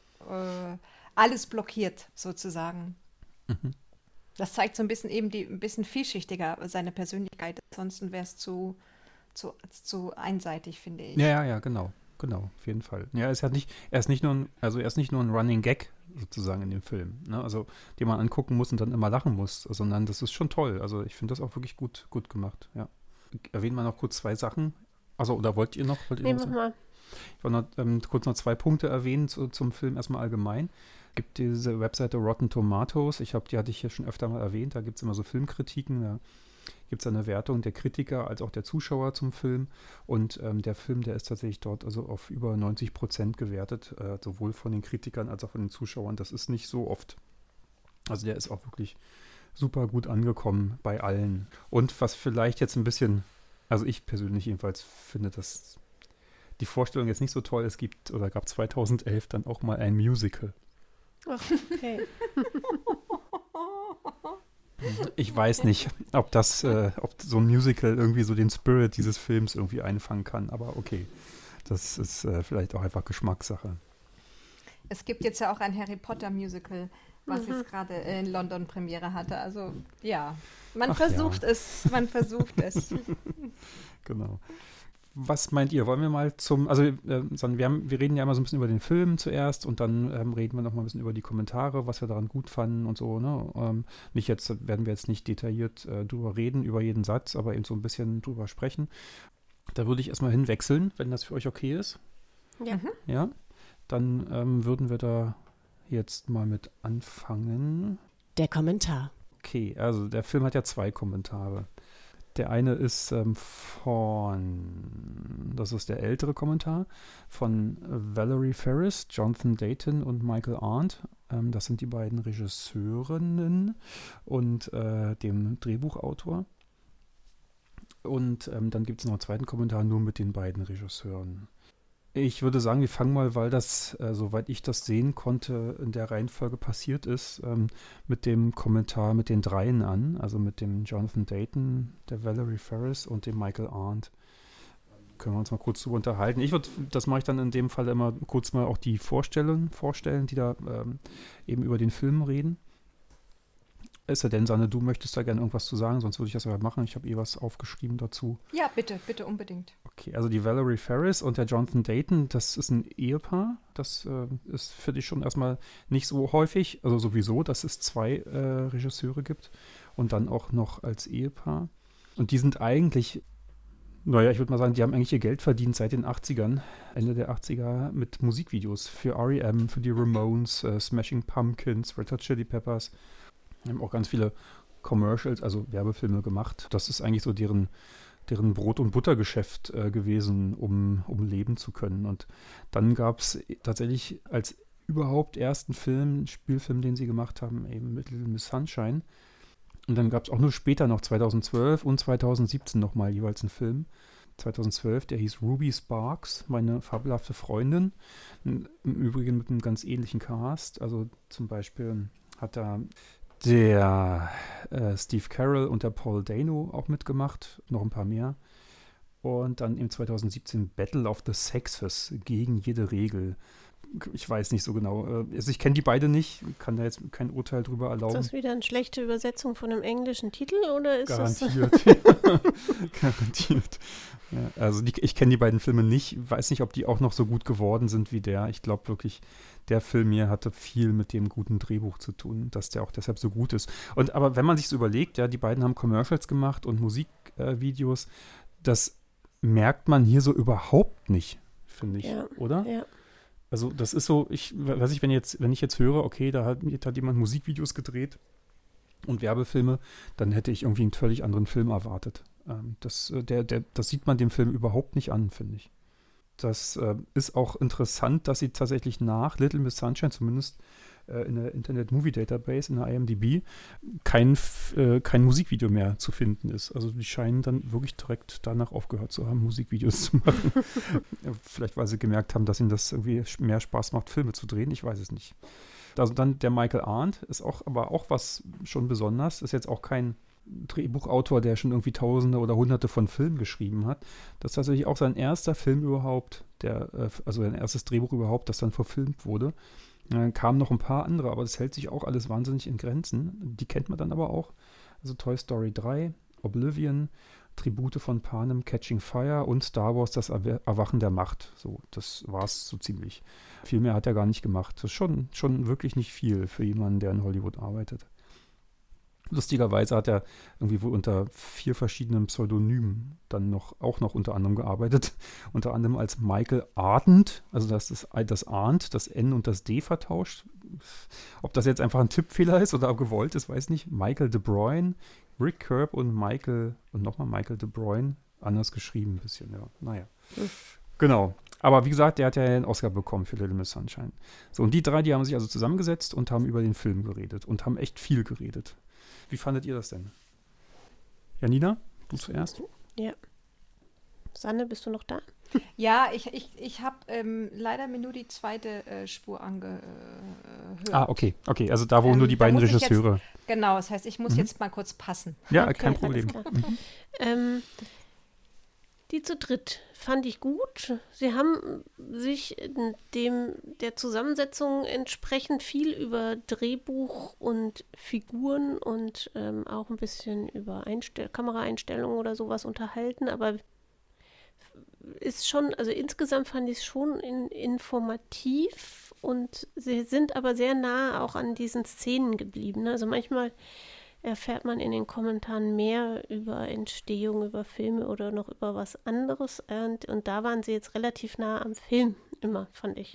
alles blockiert, sozusagen. Mhm. Das zeigt so ein bisschen eben ein bisschen vielschichtiger seine Persönlichkeit. Ansonsten wäre es zu einseitig, finde ich. Ja, genau. Genau, auf jeden Fall. Ja, er ist nicht nur ein Running Gag sozusagen in dem Film, ne? Also den man angucken muss und dann immer lachen muss, sondern das ist schon toll. Also ich finde das auch wirklich gut gemacht. Ja. Erwähnen wir noch kurz 2 Sachen. Also oder wollt ihr noch? Nehmen wir mal. Ich wollte kurz noch 2 Punkte erwähnen zum Film erstmal allgemein. Es gibt diese Webseite Rotten Tomatoes. Die hatte ich hier schon öfter mal erwähnt. Da gibt es immer so Filmkritiken. Da gibt es eine Wertung der Kritiker als auch der Zuschauer zum Film. Und der Film, der ist tatsächlich dort also auf über 90% gewertet, sowohl von den Kritikern als auch von den Zuschauern. Das ist nicht so oft. Also der ist auch wirklich super gut angekommen bei allen. Und was vielleicht jetzt ein bisschen, also ich persönlich jedenfalls finde, dass die Vorstellung jetzt nicht so toll, gab 2011 dann auch mal ein Musical. Ach, okay. Ich weiß nicht, ob so ein Musical irgendwie so den Spirit dieses Films irgendwie einfangen kann, aber okay, das ist vielleicht auch einfach Geschmackssache. Es gibt jetzt ja auch ein Harry Potter Musical, was jetzt gerade in London Premiere hatte. Also ja, man versucht es. Genau. Was meint ihr? Wollen wir mal wir reden ja immer so ein bisschen über den Film zuerst und dann reden wir noch mal ein bisschen über die Kommentare, was wir daran gut fanden und so, ne? Werden wir jetzt nicht detailliert drüber reden, über jeden Satz, aber eben so ein bisschen drüber sprechen. Da würde ich erstmal hinwechseln, wenn das für euch okay ist. Ja. Ja, dann würden wir da jetzt mal mit anfangen. Der Kommentar. Okay, also der Film hat ja 2 Kommentare. Der eine ist das ist der ältere Kommentar, von Valerie Ferris, Jonathan Dayton und Michael Arndt. Das sind die beiden Regisseurinnen und dem Drehbuchautor. Und dann gibt es noch einen zweiten Kommentar nur mit den beiden Regisseuren. Ich würde sagen, wir fangen mal, weil das, soweit ich das sehen konnte, in der Reihenfolge passiert ist, mit dem Kommentar mit den dreien an, also mit dem Jonathan Dayton, der Valerie Ferris und dem Michael Arndt. Können wir uns mal kurz drüber unterhalten. Das mache ich dann in dem Fall immer kurz mal auch die vorstellen, die da eben über den Film reden. Ist ja denn, Sanne, du möchtest da gerne irgendwas zu sagen, sonst würde ich das aber machen. Ich habe was aufgeschrieben dazu. Ja, bitte unbedingt. Okay, also die Valerie Ferris und der Jonathan Dayton, das ist ein Ehepaar. Das ist für dich schon erstmal nicht so häufig, also sowieso, dass es 2 Regisseure gibt und dann auch noch als Ehepaar. Und die sind eigentlich, ich würde mal sagen, die haben eigentlich ihr Geld verdient seit den 80ern, Ende der 80er, mit Musikvideos für R.E.M., für die Ramones, Smashing Pumpkins, Red Hot Chili Peppers. Die haben auch ganz viele Commercials, also Werbefilme gemacht. Das ist eigentlich so deren Brot- und Buttergeschäft gewesen, um leben zu können. Und dann gab es tatsächlich als überhaupt ersten Spielfilm, den sie gemacht haben, eben mit Little Miss Sunshine. Und dann gab es auch nur später noch 2012 und 2017 nochmal jeweils einen Film. 2012, der hieß Ruby Sparks, meine fabelhafte Freundin. Im Übrigen mit einem ganz ähnlichen Cast. Also zum Beispiel hat da der Steve Carell und der Paul Dano auch mitgemacht, noch ein paar mehr. Und dann im 2017 Battle of the Sexes, gegen jede Regel. ich weiß nicht so genau. Also ich kenne die beide nicht, kann da jetzt kein Urteil drüber erlauben. Ist das wieder eine schlechte Übersetzung von einem englischen Titel oder ist Garantiert. Garantiert. Ja, also ich kenne die beiden Filme nicht, weiß nicht, ob die auch noch so gut geworden sind wie der. Ich glaube wirklich, der Film hier hatte viel mit dem guten Drehbuch zu tun, dass der auch deshalb so gut ist. Aber wenn man sich so überlegt, ja, die beiden haben Commercials gemacht und Musikvideos, das merkt man hier so überhaupt nicht, finde ich, oder? Ja. Also das ist so, wenn ich jetzt höre, okay, da hat jemand Musikvideos gedreht und Werbefilme, dann hätte ich irgendwie einen völlig anderen Film erwartet. Das sieht man dem Film überhaupt nicht an, finde ich. Das ist auch interessant, dass sie tatsächlich nach Little Miss Sunshine, zumindest in der Internet Movie Database, in der IMDb, kein Musikvideo mehr zu finden ist. Also die scheinen dann wirklich direkt danach aufgehört zu haben, Musikvideos zu machen. Vielleicht, weil sie gemerkt haben, dass ihnen das irgendwie mehr Spaß macht, Filme zu drehen. Ich weiß es nicht. Also dann der Michael Arndt ist aber auch was schon besonders. Ist jetzt auch kein Drehbuchautor, der schon irgendwie Tausende oder Hunderte von Filmen geschrieben hat. Das ist tatsächlich auch sein erster Film überhaupt, also sein erstes Drehbuch überhaupt, das dann verfilmt wurde. Dann kamen noch ein paar andere, aber das hält sich auch alles wahnsinnig in Grenzen. Die kennt man dann aber auch. Also Toy Story 3, Oblivion, Tribute von Panem, Catching Fire und Star Wars, das Erwachen der Macht. So, das war es so ziemlich. Viel mehr hat er gar nicht gemacht. Das ist schon wirklich nicht viel für jemanden, der in Hollywood arbeitet. Lustigerweise hat er irgendwie wohl unter 4 verschiedenen Pseudonymen dann auch noch unter anderem gearbeitet. Unter anderem als Michael Ardent, also das ist das Arndt, das N und das D vertauscht. Ob das jetzt einfach ein Tippfehler ist oder gewollt ist, weiß nicht. Michael De Bruyne, Rick Kerb und nochmal Michael De Bruyne, anders geschrieben ein bisschen, ja. Naja. Genau. Aber wie gesagt, der hat ja einen Oscar bekommen für Little Miss Sunshine. So, und die 3, die haben sich also zusammengesetzt und haben über den Film geredet und haben echt viel geredet. Wie fandet ihr das denn? Janina, du zuerst? Ja. Sanne, bist du noch da? Ja, ich habe leider mir nur die zweite Spur angehört. Okay. Also da, wo nur die beiden Regisseure. Genau, das heißt, ich muss jetzt mal kurz passen. Ja, okay, kein Problem. Die zu dritt fand ich gut. Sie haben sich der Zusammensetzung entsprechend viel über Drehbuch und Figuren und auch ein bisschen über Kameraeinstellungen oder sowas unterhalten, aber ist schon, also insgesamt fand ich es schon informativ und sie sind aber sehr nah auch an diesen Szenen geblieben. Also manchmal erfährt man in den Kommentaren mehr über Entstehung, über Filme oder noch über was anderes. Und da waren sie jetzt relativ nah am Film immer, fand ich.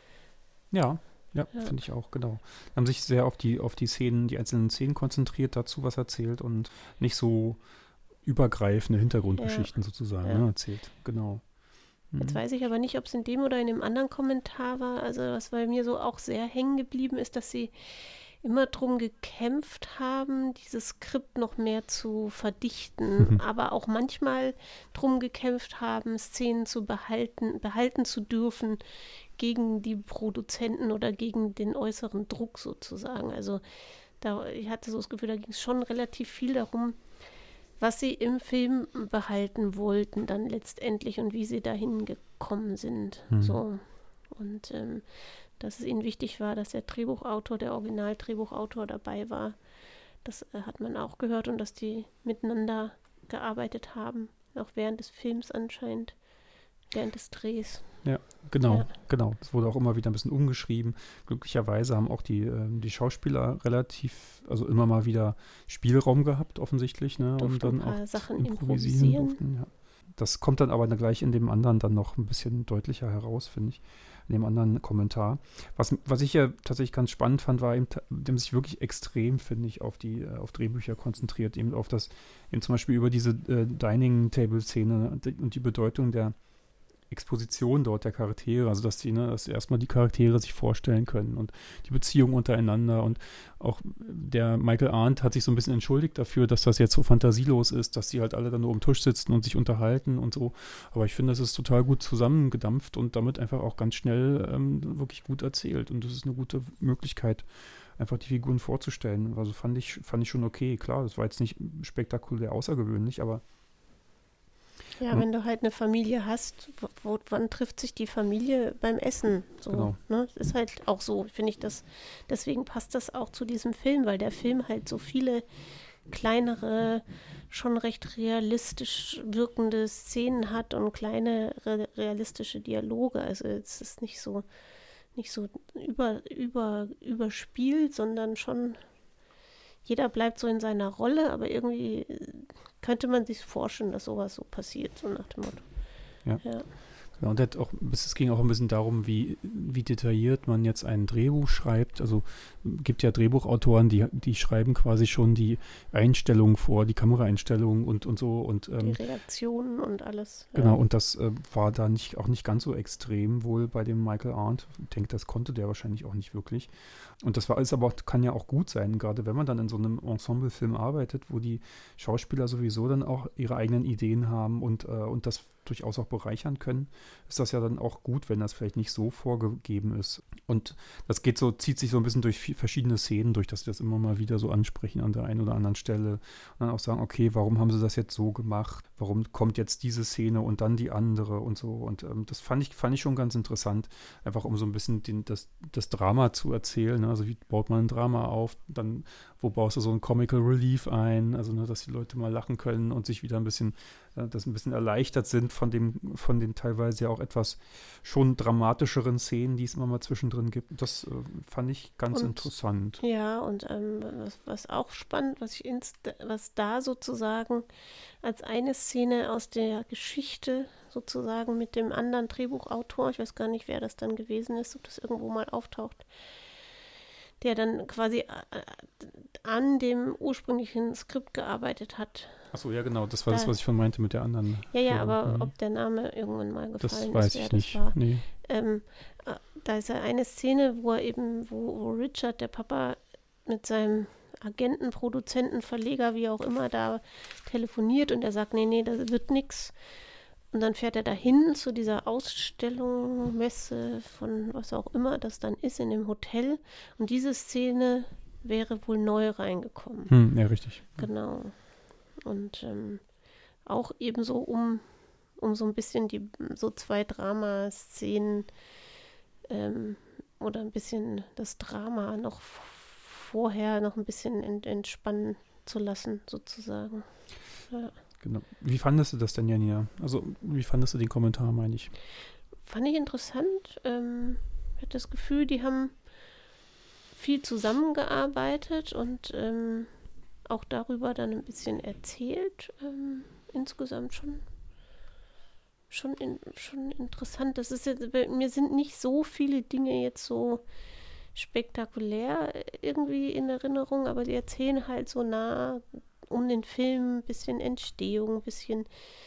Ja, finde ich auch, genau. Haben sich sehr auf die Szenen, die einzelnen Szenen konzentriert, dazu was erzählt und nicht so übergreifende Hintergrundgeschichten sozusagen erzählt. Genau. Jetzt weiß ich aber nicht, ob es in dem oder in dem anderen Kommentar war. Also was bei mir so auch sehr hängen geblieben ist, dass sie immer drum gekämpft haben, dieses Skript noch mehr zu verdichten, aber auch manchmal drum gekämpft haben, Szenen zu behalten zu dürfen gegen die Produzenten oder gegen den äußeren Druck sozusagen. Also ich hatte so das Gefühl, da ging es schon relativ viel darum, was sie im Film behalten wollten dann letztendlich und wie sie dahin gekommen sind. So. Und dass es ihnen wichtig war, dass der Originaldrehbuchautor dabei war. Das hat man auch gehört und dass die miteinander gearbeitet haben, auch während des Films anscheinend, während des Drehs. Ja, genau. Das wurde auch immer wieder ein bisschen umgeschrieben. Glücklicherweise haben auch die Schauspieler also immer mal wieder Spielraum gehabt, offensichtlich, ne, um dann auch Sachen improvisieren durften. Ja. Das kommt dann aber gleich in dem anderen dann noch ein bisschen deutlicher heraus, finde ich, in dem anderen Kommentar. Was ich ja tatsächlich ganz spannend fand, war eben, dem sich wirklich extrem, finde ich, auf Drehbücher konzentriert, eben auf das, eben zum Beispiel über diese Dining-Table-Szene und die Bedeutung der Exposition dort der Charaktere, also dass erstmal die Charaktere sich vorstellen können und die Beziehung untereinander und auch der Michael Arndt hat sich so ein bisschen entschuldigt dafür, dass das jetzt so fantasielos ist, dass die halt alle dann nur am Tisch sitzen und sich unterhalten und so, aber ich finde, das ist total gut zusammengedampft und damit einfach auch ganz schnell wirklich gut erzählt und das ist eine gute Möglichkeit, einfach die Figuren vorzustellen, also fand ich schon okay, klar, das war jetzt nicht spektakulär außergewöhnlich, aber Ja, wenn du halt eine Familie hast, wann trifft sich die Familie beim Essen? So, Genau. Ne? Das ist halt auch so, finde ich das. Deswegen passt das auch zu diesem Film, weil der Film halt so viele kleinere, schon recht realistisch wirkende Szenen hat und kleine realistische Dialoge. Also es ist nicht so überspielt, sondern schon jeder bleibt so in seiner Rolle, aber irgendwie könnte man sich vorstellen, dass sowas so passiert, so nach dem Motto. Ja. Ja. Genau, und es ging auch ein bisschen darum, wie detailliert man jetzt ein Drehbuch schreibt. Also gibt ja Drehbuchautoren, die schreiben quasi schon die Einstellungen vor, die Kameraeinstellungen und so. Und, die Reaktionen und alles. Genau, und das war da auch nicht ganz so extrem wohl bei dem Michael Arndt. Ich denke, das konnte der wahrscheinlich auch nicht wirklich. Und kann ja auch gut sein, gerade wenn man dann in so einem Ensemblefilm arbeitet, wo die Schauspieler sowieso dann auch ihre eigenen Ideen haben und das durchaus auch bereichern können, ist das ja dann auch gut, wenn das vielleicht nicht so vorgegeben ist. Und das zieht sich so ein bisschen durch verschiedene Szenen durch, dass sie das immer mal wieder so ansprechen an der einen oder anderen Stelle und dann auch sagen, okay, warum haben sie das jetzt so gemacht? Warum kommt jetzt diese Szene und dann die andere und so? Und das fand ich schon ganz interessant, einfach um so ein bisschen das Drama zu erzählen. Ne? Also wie baut man ein Drama auf? Dann, wo baust du so ein Comical Relief ein? Also, ne, dass die Leute mal lachen können und sich wieder ein bisschen erleichtert sind von den teilweise ja auch etwas schon dramatischeren Szenen, die es immer mal zwischendrin gibt. Das fand ich ganz interessant. Ja, und was auch spannend, was da sozusagen als eine Szene aus der Geschichte sozusagen mit dem anderen Drehbuchautor, ich weiß gar nicht, wer das dann gewesen ist, ob das irgendwo mal auftaucht, der dann quasi an dem ursprünglichen Skript gearbeitet hat. Achso, ja genau, das war das, was ich von meinte mit der anderen. Ja, aber ob der Name irgendwann mal gefallen ist, das weiß ich nicht. Nee. Da ist ja eine Szene, wo Richard, der Papa, mit seinem Agenten, Produzenten, Verleger, wie auch immer, da telefoniert und er sagt, nee, das wird nix. Und dann fährt er dahin zu dieser Ausstellung, Messe von was auch immer das dann ist in dem Hotel. Und diese Szene wäre wohl neu reingekommen. Ja, richtig. Genau. Und auch ebenso um so ein bisschen so 2 Dramaszenen oder ein bisschen das Drama noch vorher noch ein bisschen entspannen zu lassen, sozusagen. Ja. Genau. Wie fandest du das denn, Janina? Also, wie fandest du den Kommentar, meine ich? Fand ich interessant. Ich hatte das Gefühl, die haben viel zusammengearbeitet und auch darüber dann ein bisschen erzählt. Insgesamt schon interessant. Das ist jetzt, mir sind nicht so viele Dinge jetzt so spektakulär irgendwie in Erinnerung, aber die erzählen halt so nah um den Film, ein bisschen Entstehung, ein bisschen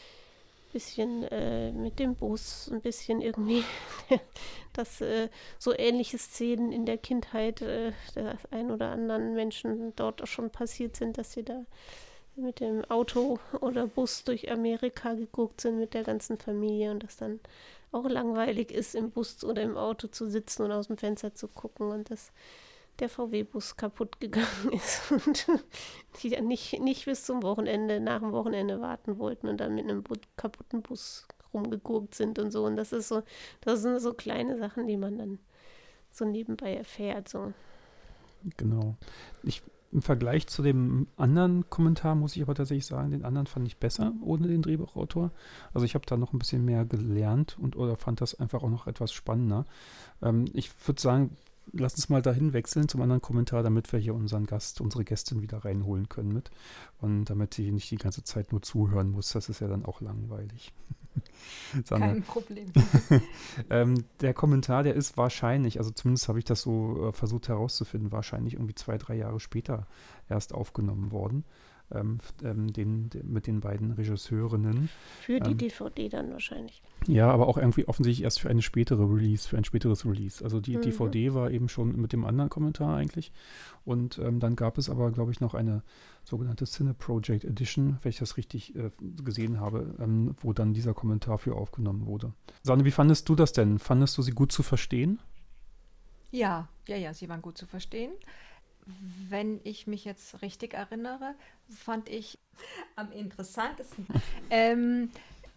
mit dem Bus, ein bisschen irgendwie dass so ähnliche Szenen in der Kindheit der ein oder anderen Menschen dort auch schon passiert sind, dass sie da mit dem Auto oder Bus durch Amerika geguckt sind mit der ganzen Familie und das dann auch langweilig ist, im Bus oder im Auto zu sitzen und aus dem Fenster zu gucken und dass der VW-Bus kaputt gegangen ist und die dann nicht bis zum Wochenende, nach dem Wochenende warten wollten und dann mit einem kaputten Bus rumgeguckt sind und so. Und das sind so kleine Sachen, die man dann so nebenbei erfährt. So. Genau. Im Vergleich zu dem anderen Kommentar muss ich aber tatsächlich sagen, den anderen fand ich besser ohne den Drehbuchautor. Also ich habe da noch ein bisschen mehr gelernt oder fand das einfach auch noch etwas spannender. Ich würde sagen, lass uns mal dahin wechseln zum anderen Kommentar, damit wir hier unsere Gästin wieder reinholen können mit. Und damit sie nicht die ganze Zeit nur zuhören muss, das ist ja dann auch langweilig. Kein Problem. Der Kommentar, der ist wahrscheinlich, also zumindest habe ich das so versucht herauszufinden, wahrscheinlich irgendwie 2-3 Jahre später erst aufgenommen worden. Mit den beiden Regisseurinnen. Für die DVD dann wahrscheinlich. Ja, aber auch irgendwie offensichtlich erst für ein späteres Release. Also die DVD war eben schon mit dem anderen Kommentar eigentlich. Und dann gab es aber, glaube ich, noch eine sogenannte Cine Project Edition, wenn ich das richtig gesehen habe, wo dann dieser Kommentar für aufgenommen wurde. Sanne, wie fandest du das denn? Fandest du sie gut zu verstehen? Ja, sie waren gut zu verstehen. Wenn ich mich jetzt richtig erinnere, fand ich am interessantesten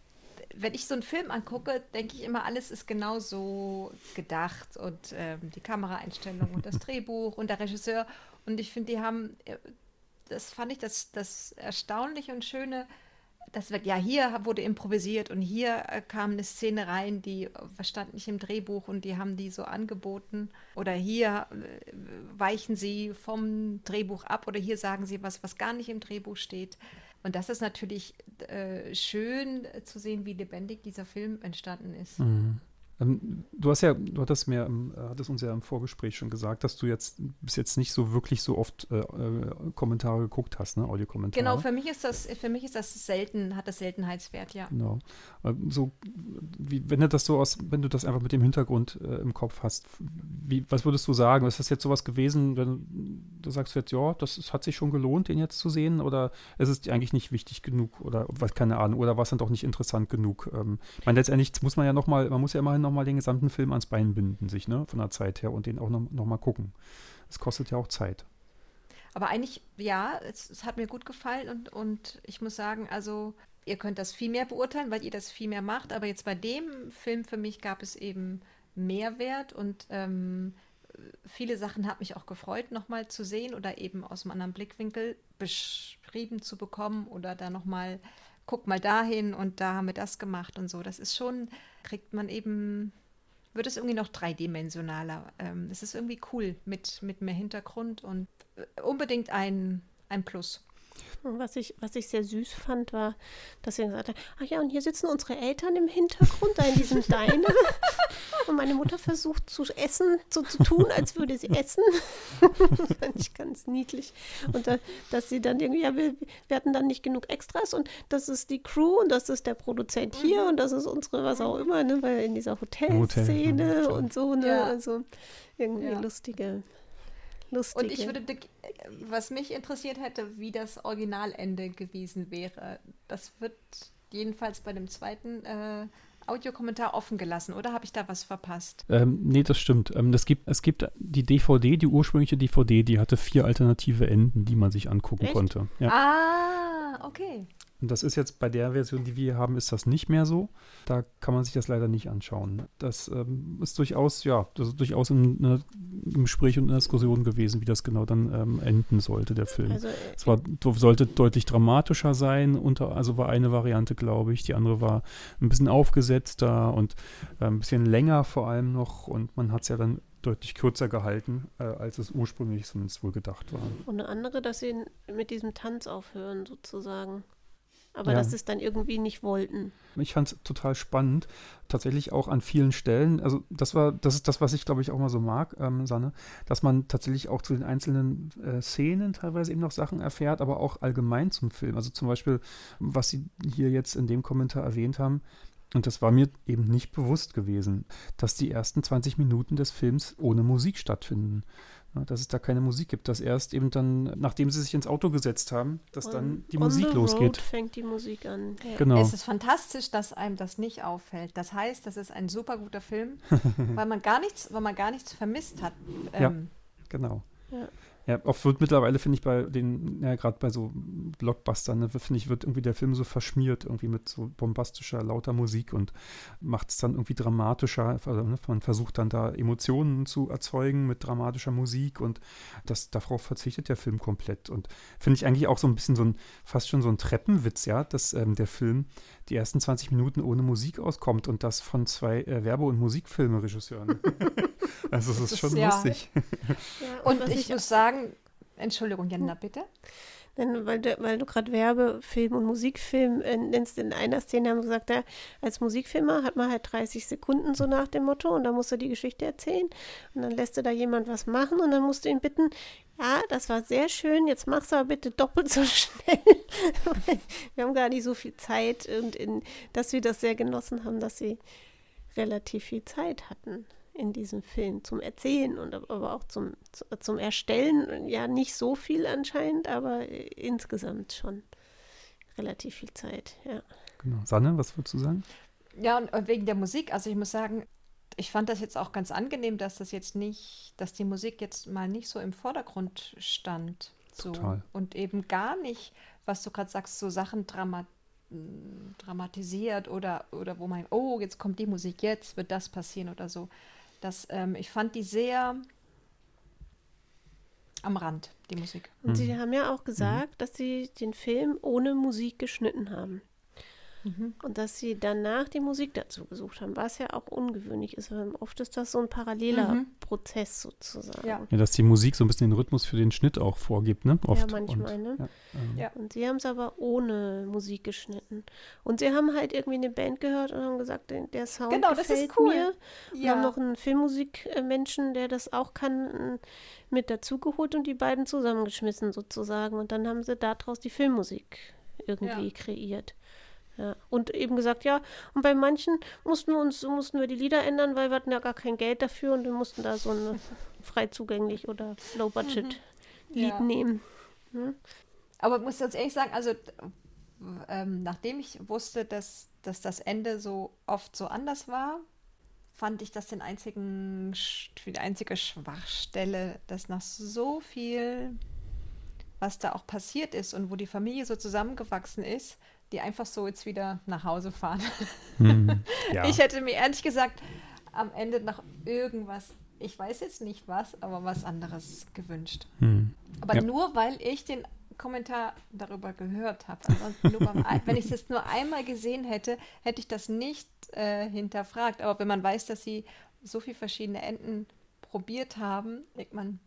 wenn ich so einen Film angucke, denke ich immer, alles ist genau so gedacht und die Kameraeinstellung und das Drehbuch und der Regisseur. Und ich finde, das fand ich das Erstaunliche und Schöne, dass hier wurde improvisiert und hier kam eine Szene rein, die stand nicht im Drehbuch und die haben die so angeboten. Oder hier weichen sie vom Drehbuch ab oder hier sagen sie was gar nicht im Drehbuch steht. Und das ist natürlich schön zu sehen, wie lebendig dieser Film entstanden ist. Mhm. Du hattest uns ja im Vorgespräch schon gesagt, dass du bis jetzt nicht so wirklich so oft Kommentare geguckt hast, ne? Audiokommentare. Genau, für mich ist das selten, hat das Seltenheitswert, ja. Genau. So, wenn du das einfach mit dem Hintergrund im Kopf hast, was würdest du sagen? Ist das jetzt sowas gewesen, wenn du sagst jetzt, ja, das hat sich schon gelohnt, den jetzt zu sehen, oder ist es eigentlich nicht wichtig genug oder keine Ahnung, oder war es dann doch nicht interessant genug? Ich meine, letztendlich muss man muss ja immerhin nochmal den gesamten Film ans Bein binden, sich, ne, von der Zeit her und den auch noch mal gucken. Das kostet ja auch Zeit. Aber eigentlich, ja, es hat mir gut gefallen und ich muss sagen, also ihr könnt das viel mehr beurteilen, weil ihr das viel mehr macht, aber jetzt bei dem Film für mich gab es eben Mehrwert und viele Sachen hat mich auch gefreut, nochmal zu sehen oder eben aus einem anderen Blickwinkel beschrieben zu bekommen oder da nochmal, guck mal dahin und da haben wir das gemacht und so. Das ist schon, wird es irgendwie noch dreidimensionaler. Es ist irgendwie cool mit mehr Hintergrund und unbedingt ein Plus. Was ich sehr süß fand, war, dass sie gesagt hat, ach ja, und hier sitzen unsere Eltern im Hintergrund, da in diesem Diner. Und meine Mutter versucht zu essen, so zu tun, als würde sie essen. Das fand ich ganz niedlich. Und dass sie dann irgendwie, ja, wir hatten dann nicht genug Extras und das ist die Crew und das ist der Produzent hier und das ist unsere, was auch immer, ne, weil in dieser Hotelszene und so, ne, ja. Also irgendwie lustige. Und was mich interessiert hätte, wie das Originalende gewesen wäre. Das wird jedenfalls bei dem zweiten Audiokommentar offen gelassen, oder habe ich da was verpasst? Nee, das stimmt. Es gibt die DVD, die ursprüngliche DVD, die hatte 4 alternative Enden, die man sich angucken konnte. Ja. Ah, okay. Und das ist jetzt bei der Version, die wir haben, ist das nicht mehr so. Da kann man sich das leider nicht anschauen. Das ist durchaus im Gespräch und in der Diskussion gewesen, wie das genau dann enden sollte, der Film. Also, sollte deutlich dramatischer sein, war eine Variante, glaube ich. Die andere war ein bisschen aufgesetzter und ein bisschen länger vor allem noch. Und man hat es ja dann deutlich kürzer gehalten, als es ursprünglich zumindest wohl gedacht war. Und eine andere, dass sie mit diesem Tanz aufhören, sozusagen. Aber dass sie es dann irgendwie nicht wollten. Ich fand es total spannend, tatsächlich auch an vielen Stellen. Also das ist das, was ich, glaube ich, auch mal so mag, Sanne, dass man tatsächlich auch zu den einzelnen Szenen teilweise eben noch Sachen erfährt, aber auch allgemein zum Film. Also zum Beispiel, was Sie hier jetzt in dem Kommentar erwähnt haben, und das war mir eben nicht bewusst gewesen, dass die ersten 20 Minuten des Films ohne Musik stattfinden. Dass es da keine Musik gibt, dass erst eben dann, nachdem sie sich ins Auto gesetzt haben, dass dann die Musik losgeht. Road fängt die Musik an. Ja. Genau. Es ist fantastisch, dass einem das nicht auffällt. Das heißt, das ist ein super guter Film, weil man gar nichts vermisst hat. Ja, genau. Ja, oft wird mittlerweile, finde ich, gerade bei so Blockbustern, ne, finde ich, wird irgendwie der Film so verschmiert, irgendwie mit so bombastischer, lauter Musik und macht es dann irgendwie dramatischer. Also, ne, man versucht dann da Emotionen zu erzeugen mit dramatischer Musik und darauf verzichtet der Film komplett. Und finde ich eigentlich auch so ein bisschen fast schon so ein Treppenwitz, ja, dass der Film die ersten 20 Minuten ohne Musik auskommt und das von 2 Werbe- und Musikfilme-Regisseuren. Also das ist schon lustig. Ja, und ich muss sagen, Entschuldigung, Janina, bitte. Denn, weil du gerade Werbefilm und Musikfilm nennst, in einer Szene haben wir gesagt, ja, als Musikfilmer hat man halt 30 Sekunden so nach dem Motto und dann musst du die Geschichte erzählen und dann lässt du da jemand was machen und dann musst du ihn bitten, ja, das war sehr schön, jetzt mach's aber bitte doppelt so schnell. Wir haben gar nicht so viel Zeit und dass wir das sehr genossen haben, dass sie relativ viel Zeit hatten in diesem Film zum Erzählen und aber auch zum Erstellen. Ja, nicht so viel anscheinend, aber insgesamt schon relativ viel Zeit, ja. Genau. Sanne, was würdest du sagen? Ja, und wegen der Musik, also ich muss sagen, ich fand das jetzt auch ganz angenehm, dass die Musik jetzt mal nicht so im Vordergrund stand. So. Total. Und eben gar nicht, was du gerade sagst, so Sachen dramatisiert oder wo man, oh, jetzt kommt die Musik, jetzt wird das passieren oder so. Ich fand die sehr am Rand, die Musik. Und sie haben ja auch gesagt, dass sie den Film ohne Musik geschnitten haben. Und dass sie danach die Musik dazu gesucht haben, was ja auch ungewöhnlich ist. Weil oft ist das so ein paralleler Prozess sozusagen. Ja. Ja, dass die Musik so ein bisschen den Rhythmus für den Schnitt auch vorgibt, ne? Oft. Ja, manchmal, ne? Ja. Und sie haben es aber ohne Musik geschnitten. Und sie haben halt irgendwie eine Band gehört und haben gesagt, der Sound Genau, das gefällt ist cool. mir. Und Ja. haben noch einen Filmmusikmenschen, der das auch kann, mit dazugeholt und die beiden zusammengeschmissen sozusagen. Und dann haben sie daraus die Filmmusik irgendwie kreiert. Ja. Und eben gesagt, ja, und bei manchen mussten wir die Lieder ändern, weil wir hatten ja gar kein Geld dafür und wir mussten da so ein frei zugänglich oder Low-Budget-Lied nehmen. Hm? Aber ich muss jetzt ehrlich sagen, also nachdem ich wusste, dass das Ende so oft so anders war, fand ich das die einzige Schwachstelle, dass nach so viel, was da auch passiert ist und wo die Familie so zusammengewachsen ist, die einfach so jetzt wieder nach Hause fahren. Ja. Ich hätte mir ehrlich gesagt am Ende noch irgendwas, ich weiß jetzt nicht was, aber was anderes gewünscht. Aber nur, weil ich den Kommentar darüber gehört habe. Wenn ich es jetzt nur einmal gesehen hätte, hätte ich das nicht hinterfragt. Aber wenn man weiß, dass sie so viele verschiedene Enden probiert haben, denkt man,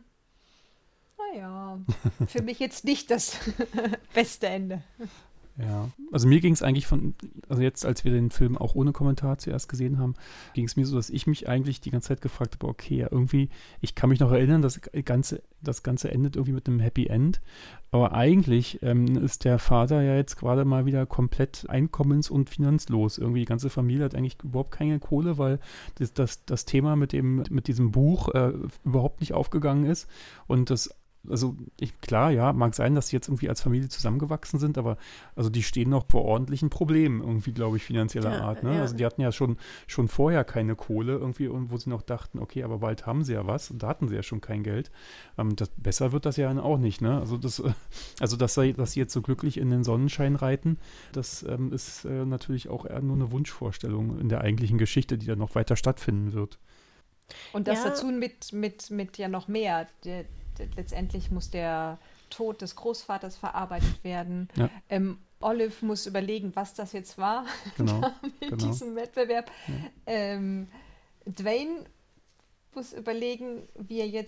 naja, für mich jetzt nicht das beste Ende. Ja, also mir ging es eigentlich also jetzt, als wir den Film auch ohne Kommentar zuerst gesehen haben, ging es mir so, dass ich mich eigentlich die ganze Zeit gefragt habe, okay, ja, irgendwie, ich kann mich noch erinnern, das Ganze endet irgendwie mit einem Happy End, aber eigentlich ist der Vater ja jetzt gerade mal wieder komplett einkommens- und finanzlos. Irgendwie die ganze Familie hat eigentlich überhaupt keine Kohle, weil das Thema mit diesem Buch überhaupt nicht aufgegangen ist und klar, ja, mag sein, dass sie jetzt irgendwie als Familie zusammengewachsen sind, aber also die stehen noch vor ordentlichen Problemen, irgendwie, glaube ich, finanzieller Art. Ne? Ja. Also die hatten ja schon vorher keine Kohle irgendwie, und wo sie noch dachten, okay, aber bald haben sie ja was, und da hatten sie ja schon kein Geld. Besser wird das ja auch nicht, ne? Dass sie jetzt so glücklich in den Sonnenschein reiten, das ist natürlich auch eher nur eine Wunschvorstellung in der eigentlichen Geschichte, die dann noch weiter stattfinden wird. Und das dazu mit ja noch mehr. Letztendlich muss der Tod des Großvaters verarbeitet werden. Ja. Olive muss überlegen, was das jetzt war mit diesem Wettbewerb. Ja. Dwayne muss überlegen, wie er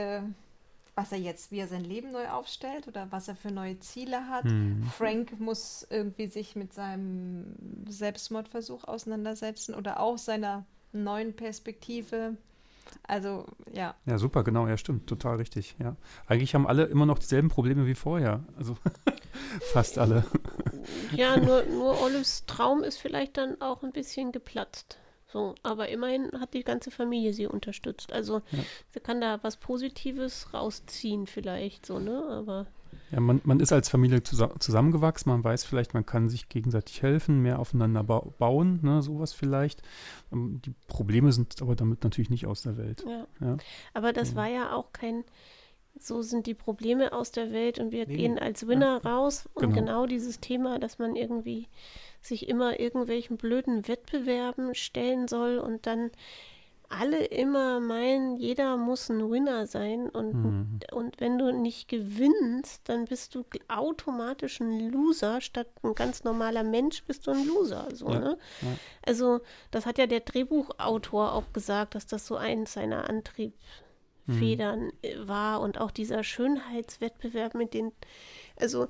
sein Leben neu aufstellt oder was er für neue Ziele hat. Frank muss irgendwie sich mit seinem Selbstmordversuch auseinandersetzen oder auch seiner neuen Perspektive. Also, ja. Ja, super, genau, ja, stimmt, total richtig, ja. Eigentlich haben alle immer noch dieselben Probleme wie vorher, also fast alle. Ja, nur Olives Traum ist vielleicht dann auch ein bisschen geplatzt. So, aber immerhin hat die ganze Familie sie unterstützt. Also, sie kann da was Positives rausziehen vielleicht, so, ne, aber... Ja, man ist als Familie zusammengewachsen, man weiß vielleicht, man kann sich gegenseitig helfen, mehr aufeinander bauen, ne, sowas vielleicht. Die Probleme sind aber damit natürlich nicht aus der Welt. Ja. Aber das war ja auch so sind die Probleme aus der Welt und wir gehen als Winner raus. Und genau dieses Thema, dass man irgendwie sich immer irgendwelchen blöden Wettbewerben stellen soll und dann alle immer meinen, jeder muss ein Winner sein und wenn du nicht gewinnst, dann bist du automatisch ein Loser, statt ein ganz normaler Mensch bist du ein Loser. So, ne? Ja. Also das hat ja der Drehbuchautor auch gesagt, dass das so eins seiner Antriebsfedern war und auch dieser Schönheitswettbewerb mit den, also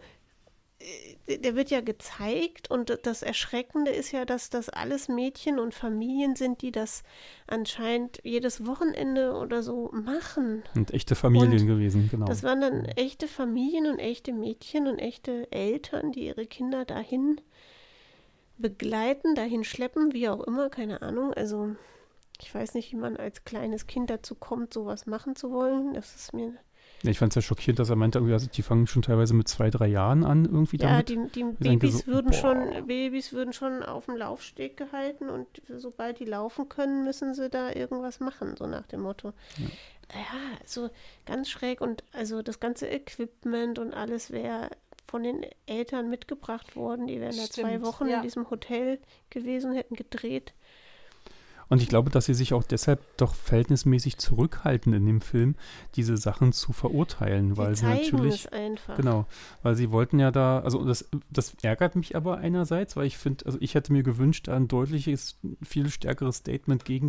der wird ja gezeigt und das Erschreckende ist ja, dass das alles Mädchen und Familien sind, die das anscheinend jedes Wochenende oder so machen. Und echte Familien gewesen, genau. Das waren dann echte Familien und echte Mädchen und echte Eltern, die ihre Kinder dahin begleiten, dahin schleppen, wie auch immer, keine Ahnung. Also ich weiß nicht, wie man als kleines Kind dazu kommt, sowas machen zu wollen. Das ist mir... Ja, ich fand es ja schockierend, dass er meinte, also die fangen schon teilweise mit 2, 3 Jahren an irgendwie damit. Ja, die Babys würden schon auf dem Laufsteg gehalten und sobald die laufen können, müssen sie da irgendwas machen, so nach dem Motto. Ja, also ganz schräg und also das ganze Equipment und alles wäre von den Eltern mitgebracht worden. Die wären da 2 Wochen ja. in diesem Hotel gewesen, die wären da 2 Wochen in diesem Hotel gewesen und hätten gedreht. Und ich glaube, dass sie sich auch deshalb doch verhältnismäßig zurückhalten in dem Film, diese Sachen zu verurteilen, weil sie natürlich, es einfach. Genau, weil sie wollten ja da, also das ärgert mich aber einerseits, weil ich finde, also ich hätte mir gewünscht, ein deutliches, viel stärkeres Statement gegen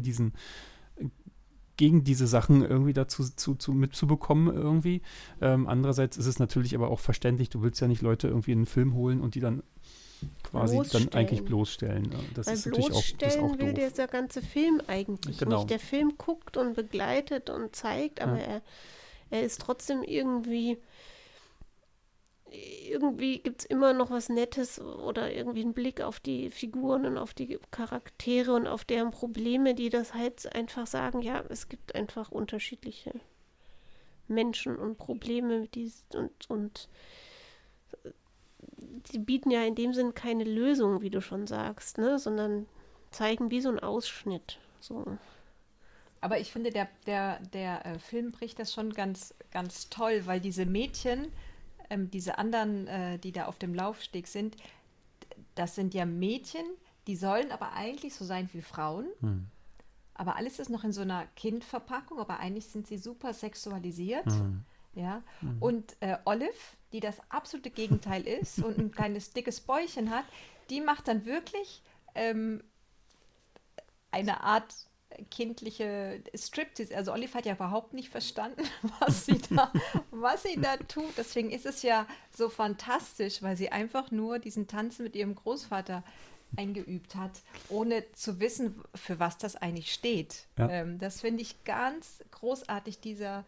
diese Sachen irgendwie dazu mitzubekommen irgendwie. Andererseits ist es natürlich aber auch verständlich, du willst ja nicht Leute irgendwie in einen Film holen und die dann quasi dann eigentlich bloßstellen. Das Weil ist natürlich bloßstellen auch will doof. der ganze Film eigentlich Genau. nicht. Der Film guckt und begleitet und zeigt, aber er ist trotzdem irgendwie gibt es immer noch was Nettes oder irgendwie einen Blick auf die Figuren und auf die Charaktere und auf deren Probleme, die das halt einfach sagen, ja, es gibt einfach unterschiedliche Menschen und Probleme und die bieten ja in dem Sinn keine Lösung, wie du schon sagst, ne, sondern zeigen wie so einen Ausschnitt. So. Aber ich finde, der Film bricht das schon ganz, ganz toll, weil diese Mädchen, diese anderen, die da auf dem Laufsteg sind, das sind ja Mädchen, die sollen aber eigentlich so sein wie Frauen. Aber alles ist noch in so einer Kindverpackung, aber eigentlich sind sie super sexualisiert. Ja? Und Olive, die das absolute Gegenteil ist und ein kleines dickes Bäuchchen hat, die macht dann wirklich eine Art kindliche Striptease. Also Olive hat ja überhaupt nicht verstanden, was sie da tut. Deswegen ist es ja so fantastisch, weil sie einfach nur diesen Tanz mit ihrem Großvater eingeübt hat, ohne zu wissen, für was das eigentlich steht. Ja. Das finde ich ganz großartig, dieser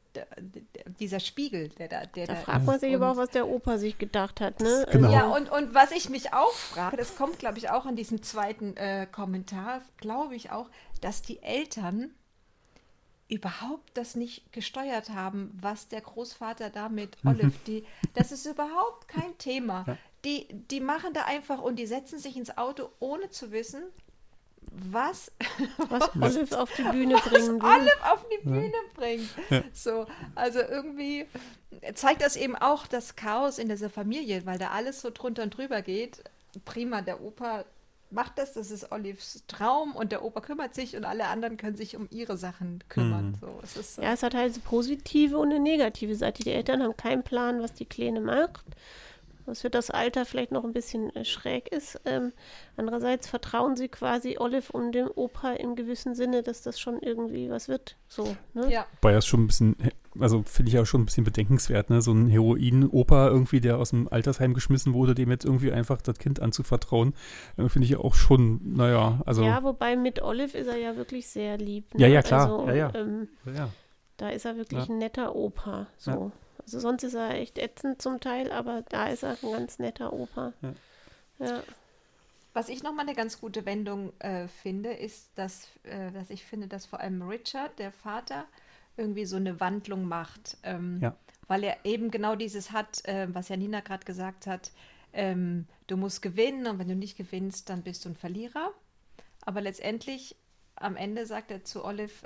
Spiegel, der da fragt man sich aber auch, was der Opa sich gedacht hat, ne? Genau. Ja, und was ich mich auch frage, das kommt, glaube ich, auch an diesem zweiten Kommentar, glaube ich auch, dass die Eltern überhaupt das nicht gesteuert haben, was der Großvater da mit Olive, das ist überhaupt kein Thema. Ja. Die machen da einfach und die setzen sich ins Auto, ohne zu wissen, was Olive auf die Bühne bringen will. Olive auf die Bühne bringt. Ja. So, also irgendwie zeigt das eben auch das Chaos in dieser Familie, weil da alles so drunter und drüber geht. Prima, der Opa macht das ist Olives Traum und der Opa kümmert sich und alle anderen können sich um ihre Sachen kümmern. So, es ist so. Ja, es hat halt eine positive und eine negative Seite. Die Eltern haben keinen Plan, was die Kleine macht, was für das Alter vielleicht noch ein bisschen schräg ist. Andererseits vertrauen sie quasi Olive und dem Opa im gewissen Sinne, dass das schon irgendwie was wird. So, ne? Ja. Wobei das schon ein bisschen, also finde ich auch schon ein bisschen bedenkenswert, ne? So ein Heroin-Opa irgendwie, der aus dem Altersheim geschmissen wurde, dem jetzt irgendwie einfach das Kind anzuvertrauen, finde ich ja auch schon, naja, also. Ja, wobei mit Olive ist er ja wirklich sehr lieb. Ne? Ja, ja, klar. Also, ja. Da ist er wirklich ein netter Opa. So. Ja. Also sonst ist er echt ätzend zum Teil, aber da ist er ein ganz netter Opa. Ja. Was ich nochmal eine ganz gute Wendung finde, ist, dass ich finde, dass vor allem Richard, der Vater, irgendwie so eine Wandlung macht. Weil er eben genau dieses hat, was Janina gerade gesagt hat, du musst gewinnen und wenn du nicht gewinnst, dann bist du ein Verlierer. Aber letztendlich, am Ende sagt er zu Olive,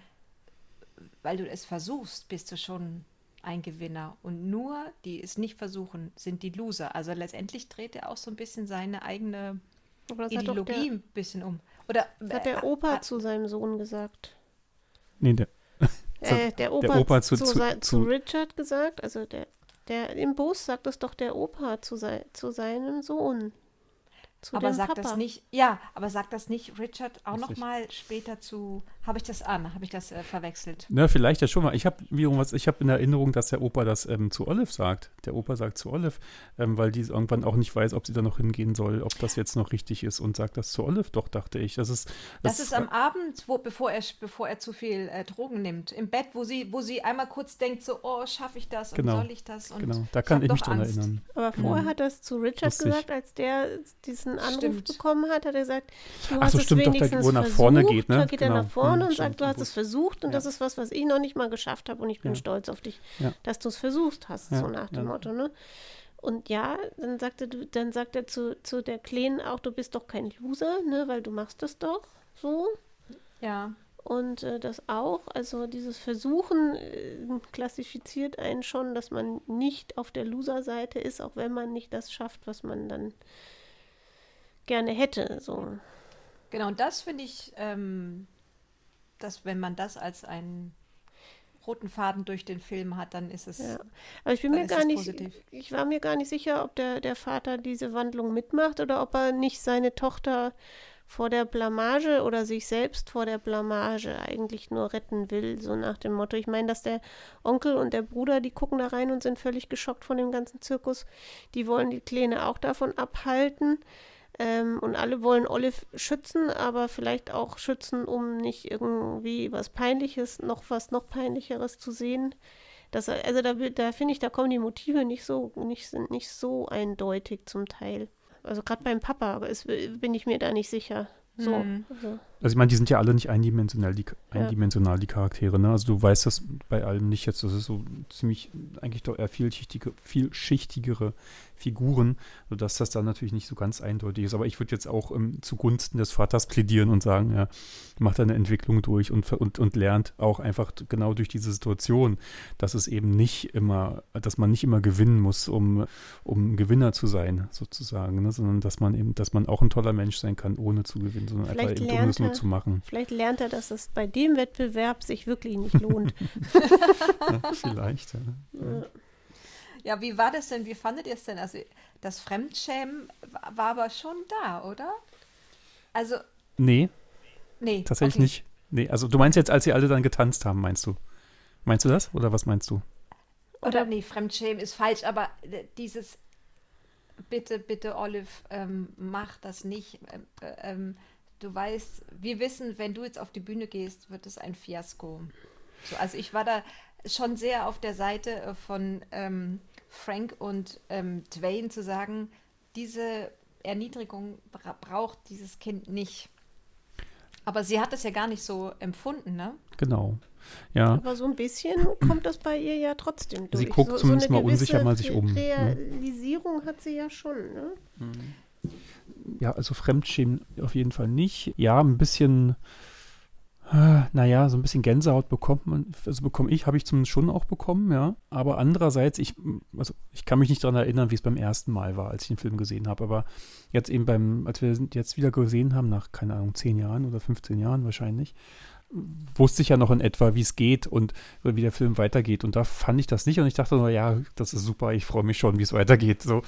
weil du es versuchst, bist du schon ein Gewinner. Und nur, die es nicht versuchen, sind die Loser. Also letztendlich dreht er auch so ein bisschen seine eigene Ideologie ein bisschen um. Oder das hat der Opa zu seinem Sohn gesagt. Nee, der Opa zu Richard gesagt. Also der im Bus sagt es doch der Opa zu seinem Sohn. Aber sagt das nicht, aber sagt das nicht Richard auch nochmal später zu, habe ich das verwechselt? Ja, vielleicht ja schon mal. Ich habe in Erinnerung, dass der Opa das zu Olive sagt. Der Opa sagt zu Olive, weil die irgendwann auch nicht weiß, ob sie da noch hingehen soll, ob das jetzt noch richtig ist und sagt das zu Olive, doch, dachte ich. Das ist am Abend, bevor er zu viel Drogen nimmt, im Bett, wo sie einmal kurz denkt, so, oh, schaffe ich das und soll ich das? Und genau, da kann ich mich dran erinnern. Aber vorher hat er es zu Richard gesagt, als der diesen Anruf bekommen hat, er gesagt, du hast es wenigstens wo nach vorne geht, ne? Da geht er nach vorne und sagt, du hast es versucht und das ist was ich noch nicht mal geschafft habe und ich bin stolz auf dich, dass du es versucht hast, so nach dem Motto, ne? Und dann sagt er zu der Kleinen auch, du bist doch kein Loser, ne, weil du machst es doch so. Ja. und das auch. Also dieses Versuchen klassifiziert einen schon, dass man nicht auf der Loser-Seite ist, auch wenn man nicht das schafft, was man dann gerne hätte. So. Genau, und das finde ich, dass wenn man das als einen roten Faden durch den Film hat, dann ist es Aber ich bin mir gar nicht, positiv. ich war mir gar nicht sicher, ob der Vater diese Wandlung mitmacht oder ob er nicht seine Tochter vor der Blamage oder sich selbst vor der Blamage eigentlich nur retten will, so nach dem Motto. Ich meine, dass der Onkel und der Bruder, die gucken da rein und sind völlig geschockt von dem ganzen Zirkus. Die wollen die Kleine auch davon abhalten. Und alle wollen Olive schützen, aber vielleicht auch schützen, um nicht irgendwie was Peinliches, noch Peinlicheres zu sehen. Da finde ich, da kommen die Motive nicht so eindeutig zum Teil. Also gerade beim Papa bin ich mir da nicht sicher. So. Also ich meine, die sind ja alle nicht eindimensional, die Charaktere, ne? Also du weißt das bei allem nicht jetzt, das ist so ziemlich, eigentlich doch eher vielschichtigere Figuren, sodass das dann natürlich nicht so ganz eindeutig ist. Aber ich würde jetzt auch zugunsten des Vaters plädieren und sagen, ja, macht eine Entwicklung durch und lernt auch einfach genau durch diese Situation, dass es eben dass man nicht immer gewinnen muss, um Gewinner zu sein, sozusagen, ne? Sondern dass man auch ein toller Mensch sein kann, ohne zu gewinnen, sondern einfach eben Dummes nur zu machen. Vielleicht lernt er, dass es bei dem Wettbewerb sich wirklich nicht lohnt. Ja, vielleicht, ja. Ja, wie war das denn? Wie fandet ihr es denn? Also das Fremdschämen war aber schon da, oder? Also Nee, tatsächlich okay. nicht. Nee, also du meinst jetzt, als sie alle dann getanzt haben, meinst du? Meinst du das? Oder was meinst du? Oder nee, Fremdschämen ist falsch, aber dieses bitte, Olive, mach das nicht. Du weißt, wir wissen, wenn du jetzt auf die Bühne gehst, wird es ein Fiasko. So, also ich war da schon sehr auf der Seite von Frank und Dwayne zu sagen, diese Erniedrigung braucht dieses Kind nicht. Aber sie hat das ja gar nicht so empfunden, ne? Genau, ja. Aber so ein bisschen kommt das bei ihr ja trotzdem durch. Sie guckt zumindest mal unsicher mal sich um. Realisierung hat sie ja schon, ne? Ja, also Fremdschämen auf jeden Fall nicht. Ja, ein bisschen, so ein bisschen Gänsehaut habe ich zumindest schon auch bekommen, ja. Aber andererseits, ich kann mich nicht daran erinnern, wie es beim ersten Mal war, als ich den Film gesehen habe. Aber jetzt eben als wir jetzt wieder gesehen haben, nach, keine Ahnung, 10 Jahren oder 15 Jahren wahrscheinlich, wusste ich ja noch in etwa, wie es geht und wie der Film weitergeht. Und da fand ich das nicht. Und ich dachte nur, ja, das ist super, ich freue mich schon, wie es weitergeht. So,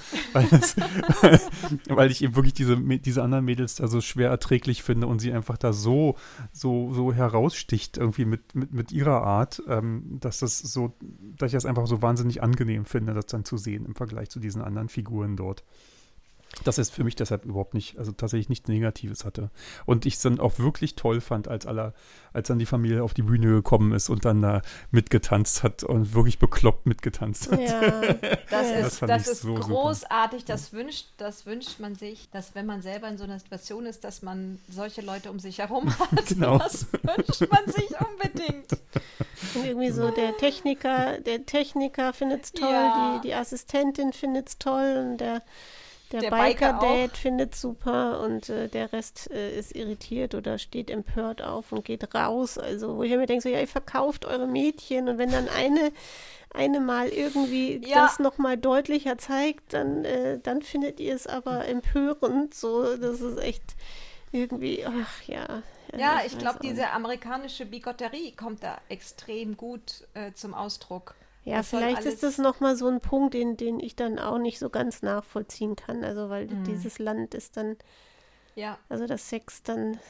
weil ich eben wirklich diese anderen Mädels da so schwer erträglich finde und sie einfach da so heraussticht irgendwie mit ihrer Art, dass ich das einfach so wahnsinnig angenehm finde, das dann zu sehen im Vergleich zu diesen anderen Figuren dort. Dass es für mich deshalb überhaupt nicht, also tatsächlich nichts Negatives hatte. Und ich es dann auch wirklich toll fand, als dann die Familie auf die Bühne gekommen ist und dann da mitgetanzt hat und wirklich bekloppt mitgetanzt hat. Ja, das ist so großartig, super. Das wünscht man sich, dass wenn man selber in so einer Situation ist, dass man solche Leute um sich herum hat. Genau. Das wünscht man sich unbedingt. Und irgendwie so der Techniker findet es toll, Ja. die Assistentin findet es toll und der Der Biker-Dad findet es super und der Rest ist irritiert oder steht empört auf und geht raus. Also wo ich mir denke, so, ja, ihr verkauft eure Mädchen und wenn dann eine mal irgendwie das nochmal deutlicher zeigt, dann findet ihr es aber empörend. So, das ist echt irgendwie, ach ja. Ja, ich glaube, diese amerikanische Bigotterie kommt da extrem gut zum Ausdruck. Ja, vielleicht ist das nochmal so ein Punkt, den ich dann auch nicht so ganz nachvollziehen kann. Also, weil dieses Land ist dann, also dass Sex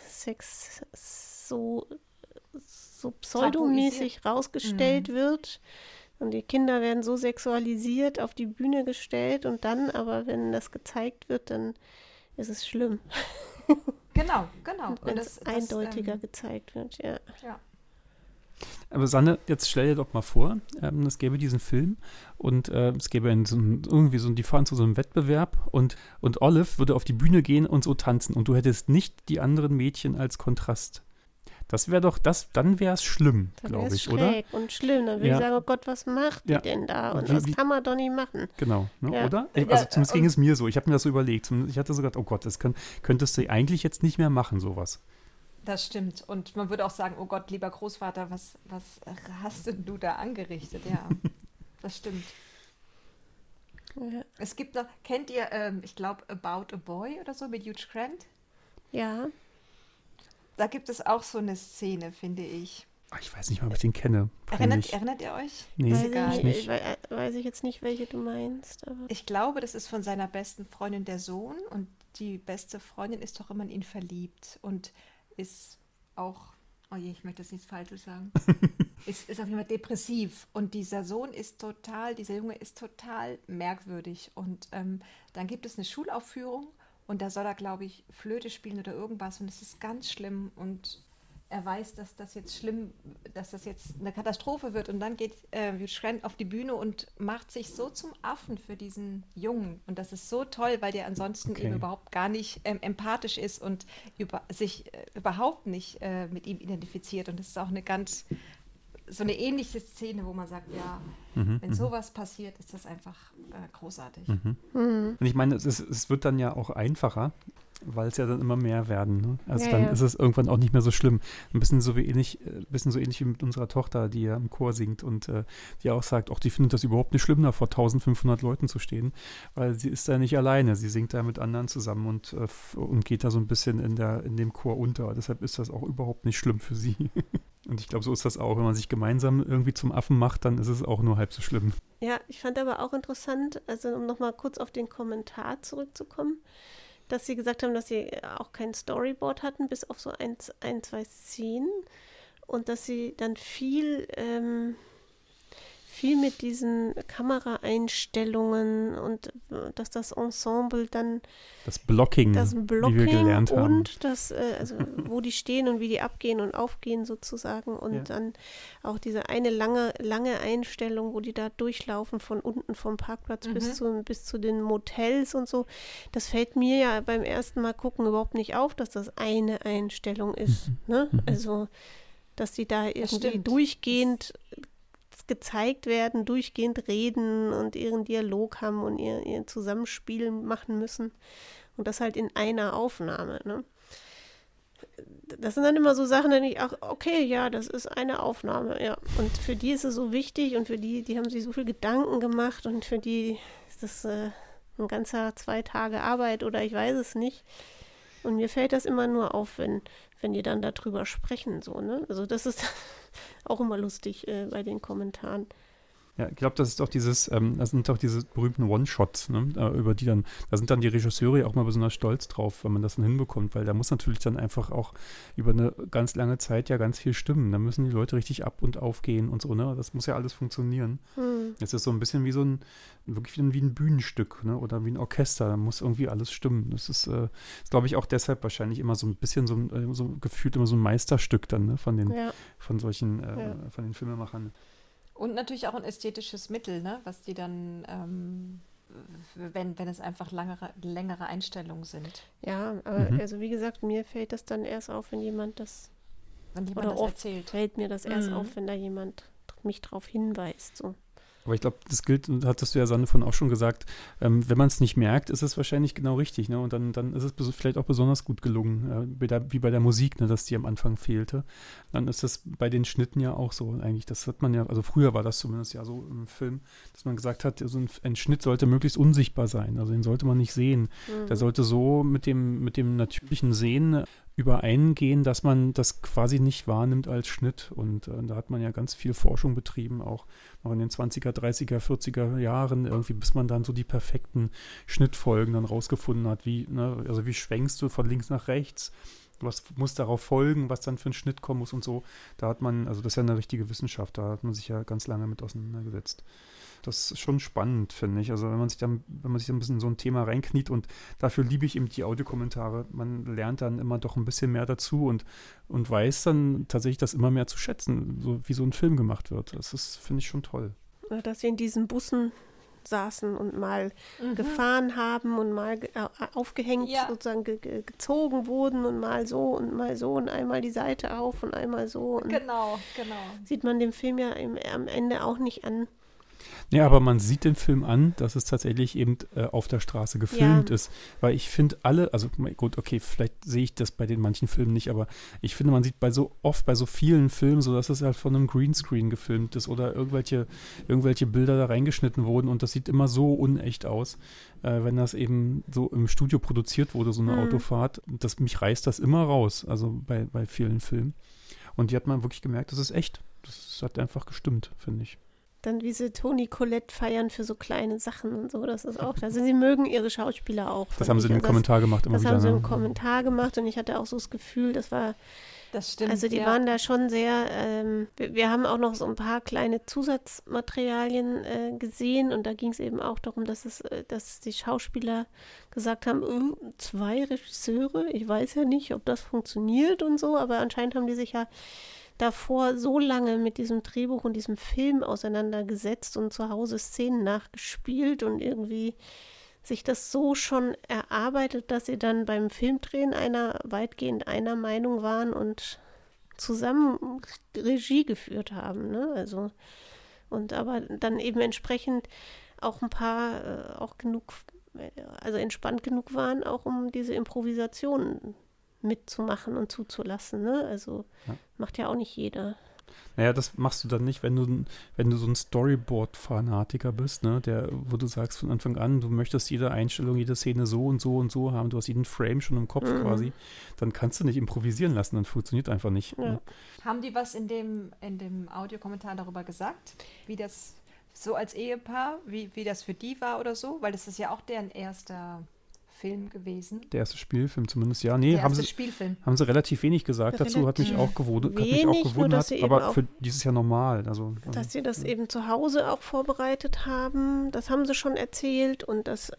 so pseudomäßig rausgestellt wird und die Kinder werden so sexualisiert auf die Bühne gestellt und dann, aber wenn das gezeigt wird, dann ist es schlimm. Genau. Wenn es eindeutiger gezeigt wird, ja. Aber Sanne, jetzt stell dir doch mal vor, es gäbe diesen Film und es gäbe die fahren zu so einem Wettbewerb und Olive würde auf die Bühne gehen und so tanzen und du hättest nicht die anderen Mädchen als Kontrast. Das wäre doch, dann wäre es schlimm, glaube ich, oder? Schräg und schlimm. Dann würde ich sagen, oh Gott, was macht die denn da? Und das kann man doch nicht machen. Genau, ne, oder? Also zumindest ging es mir so. Ich habe mir das so überlegt. Ich hatte so gedacht, oh Gott, das könntest du eigentlich jetzt nicht mehr machen, sowas. Das stimmt. Und man würde auch sagen, oh Gott, lieber Großvater, was hast denn du da angerichtet? Ja, das stimmt. Ja. Es gibt noch, kennt ihr, ich glaube, About a Boy oder so mit Hugh Grant? Ja. Da gibt es auch so eine Szene, finde ich. Ich weiß nicht mal, ob ich den kenne. Erinnert ihr euch? Nee, weiß ich jetzt nicht, welche du meinst. Aber ich glaube, das ist von seiner besten Freundin der Sohn und die beste Freundin ist doch immer in ihn verliebt und ist auch, oh je, ich möchte das nichts Falsches sagen, ist auf jeden Fall depressiv und dieser Junge ist total merkwürdig und dann gibt es eine Schulaufführung und da soll er, glaube ich, Flöte spielen oder irgendwas und es ist ganz schlimm und er weiß, dass das jetzt eine Katastrophe wird und dann geht Hugh Grant auf die Bühne und macht sich so zum Affen für diesen Jungen und das ist so toll, weil der ansonsten eben überhaupt gar nicht empathisch ist und sich überhaupt nicht mit ihm identifiziert und das ist auch so eine ähnliche Szene, wo man sagt, ja, wenn sowas passiert, ist das einfach großartig. Und ich meine, es wird dann ja auch einfacher, weil es ja dann immer mehr werden. Ne? Also dann ist es irgendwann auch nicht mehr so schlimm. Ein bisschen so ähnlich wie mit unserer Tochter, die ja im Chor singt und die auch sagt, die findet das überhaupt nicht schlimm, da vor 1500 Leuten zu stehen, weil sie ist da nicht alleine. Sie singt da mit anderen zusammen und geht da so ein bisschen in dem Chor unter. Deshalb ist das auch überhaupt nicht schlimm für sie. Und ich glaube, so ist das auch. Wenn man sich gemeinsam irgendwie zum Affen macht, dann ist es auch nur halb so schlimm. Ja, ich fand aber auch interessant, also um nochmal kurz auf den Kommentar zurückzukommen, dass sie gesagt haben, dass sie auch kein Storyboard hatten, bis auf so ein, zwei Szenen und dass sie dann viel mit diesen Kameraeinstellungen und dass das Ensemble dann das Blocking wie wir gelernt haben. Und das, also wo die stehen und wie die abgehen und aufgehen sozusagen und dann auch diese eine lange Einstellung, wo die da durchlaufen von unten vom Parkplatz bis zu den Motels und so. Das fällt mir ja beim ersten Mal gucken überhaupt nicht auf, dass das eine Einstellung ist. Ne? Also, dass die da irgendwie durchgehend gezeigt werden, durchgehend reden und ihren Dialog haben und ihr Zusammenspiel machen müssen und das halt in einer Aufnahme. Ne? Das sind dann immer so Sachen, die ich auch, okay, ja, das ist eine Aufnahme, ja. Und für die ist es so wichtig und für die haben sich so viel Gedanken gemacht und für die ist das ein ganzer 2 Tage Arbeit oder ich weiß es nicht. Und mir fällt das immer nur auf, wenn die dann darüber sprechen, so, ne? Also das ist auch immer lustig bei den Kommentaren. Ja, ich glaube, das sind doch diese berühmten One-Shots, ne, da sind dann die Regisseure auch mal besonders stolz drauf, wenn man das dann hinbekommt, weil da muss natürlich dann einfach auch über eine ganz lange Zeit ja ganz viel stimmen. Da müssen die Leute richtig ab und aufgehen und so, ne? Das muss ja alles funktionieren. Es ist so ein bisschen wie wie ein Bühnenstück, ne? Oder wie ein Orchester, da muss irgendwie alles stimmen. Das ist glaube ich, auch deshalb wahrscheinlich immer so ein bisschen so gefühlt immer so ein Meisterstück dann, ne? Von den Filmemachern. Und natürlich auch ein ästhetisches Mittel, ne? Was die dann, wenn es einfach längere Einstellungen sind. Ja, aber also wie gesagt, mir fällt das dann erst auf, wenn jemand das erzählt. Fällt mir das erst auf, wenn da jemand mich drauf hinweist. So. Aber ich glaube, das gilt, hattest du ja, Sanne, von auch schon gesagt, wenn man es nicht merkt, ist es wahrscheinlich genau richtig, ne? Und dann ist es vielleicht auch besonders gut gelungen, wie bei der Musik, ne, dass die am Anfang fehlte. Dann ist das bei den Schnitten ja auch so eigentlich. Das hat man ja, also früher war das zumindest ja so im Film, dass man gesagt hat, so ein Schnitt sollte möglichst unsichtbar sein. Also den sollte man nicht sehen. Der sollte so mit dem natürlichen Sehen übereingehen, dass man das quasi nicht wahrnimmt als Schnitt. Und da hat man ja ganz viel Forschung betrieben, auch noch in den 20er, 30er, 40er Jahren, irgendwie, bis man dann so die perfekten Schnittfolgen dann rausgefunden hat, wie schwenkst du von links nach rechts, was muss darauf folgen, was dann für ein Schnitt kommen muss und so. Da hat man, also das ist ja eine richtige Wissenschaft, da hat man sich ja ganz lange mit auseinandergesetzt. Das ist schon spannend, finde ich. Also wenn man sich dann ein bisschen in so ein Thema reinkniet und dafür liebe ich eben die Audiokommentare. Man lernt dann immer doch ein bisschen mehr dazu und weiß dann tatsächlich das immer mehr zu schätzen, so wie so ein Film gemacht wird. Das ist, finde ich, schon toll. Dass wir in diesen Bussen saßen und mal gefahren haben und mal aufgehängt, sozusagen gezogen wurden und mal so und einmal die Seite auf und einmal so. Und genau. sieht man dem Film ja am Ende auch nicht an, Ja, aber man sieht den Film an, dass es tatsächlich eben auf der Straße gefilmt ist. Weil ich finde also gut, okay, vielleicht sehe ich das bei den manchen Filmen nicht, aber ich finde, man sieht bei so vielen Filmen so, dass es halt von einem Greenscreen gefilmt ist oder irgendwelche Bilder da reingeschnitten wurden und das sieht immer so unecht aus, wenn das eben so im Studio produziert wurde, so eine Autofahrt. Mich reißt das immer raus, also bei vielen Filmen. Und die hat man wirklich gemerkt, das ist echt. Das hat einfach gestimmt, finde ich. Dann wie sie Toni Collette feiern für so kleine Sachen und so, das ist auch, also sie mögen ihre Schauspieler auch. Das haben sie im Kommentar gemacht immer wieder. Das haben sie im Kommentar gemacht und ich hatte auch so das Gefühl, das stimmt. Also die waren da schon sehr, wir haben auch noch so ein paar kleine Zusatzmaterialien gesehen und da ging es eben auch darum, dass die Schauspieler gesagt haben, 2 Regisseure, ich weiß ja nicht, ob das funktioniert und so, aber anscheinend haben die sich ja davor so lange mit diesem Drehbuch und diesem Film auseinandergesetzt und zu Hause Szenen nachgespielt und irgendwie sich das so schon erarbeitet, dass sie dann beim Filmdrehen weitgehend einer Meinung waren und zusammen Regie geführt haben, ne? Also und aber dann eben entsprechend auch ein paar entspannt genug waren, auch um diese Improvisationen mitzumachen und zuzulassen, ne? Also macht ja auch nicht jeder. Naja, das machst du dann nicht, wenn du so ein Storyboard-Fanatiker bist, ne, wo du sagst von Anfang an, du möchtest jede Einstellung, jede Szene so und so und so haben, du hast jeden Frame schon im Kopf quasi, dann kannst du nicht improvisieren lassen, dann funktioniert einfach nicht. Ja. Ne? Haben die was in dem Audiokommentar darüber gesagt, wie das so als Ehepaar, wie das für die war oder so? Weil das ist ja auch deren erster Film gewesen. Der erste Spielfilm zumindest, ja. Nee, haben sie relativ wenig gesagt dazu, hat mich auch gewundert, aber für dieses Jahr normal. Also, dass sie das eben zu Hause auch vorbereitet haben, das haben sie schon erzählt und das,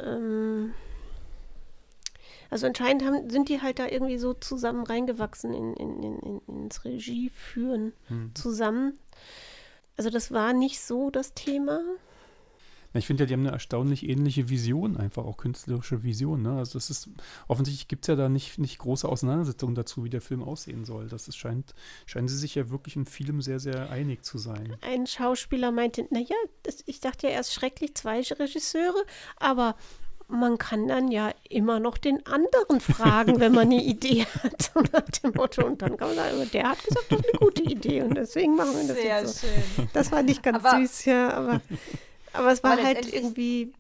also anscheinend sind die halt da irgendwie so zusammen reingewachsen ins Regieführen zusammen. Also das war nicht so das Thema. Ich finde ja, die haben eine erstaunlich ähnliche Vision, einfach auch künstlerische Vision. Ne? Also das ist, offensichtlich gibt es ja da nicht große Auseinandersetzungen dazu, wie der Film aussehen soll. Scheinen sie sich ja wirklich in vielem sehr, sehr einig zu sein. Ein Schauspieler meinte, naja, ich dachte ja erst schrecklich, 2 Regisseure, aber man kann dann ja immer noch den anderen fragen, wenn man eine Idee hat. So nach dem Motto. Und dann kann man sagen, der hat gesagt, das ist eine gute Idee und deswegen machen wir das sehr jetzt so. Schön. Das fand ich ganz süß, ja, aber es war halt irgendwie,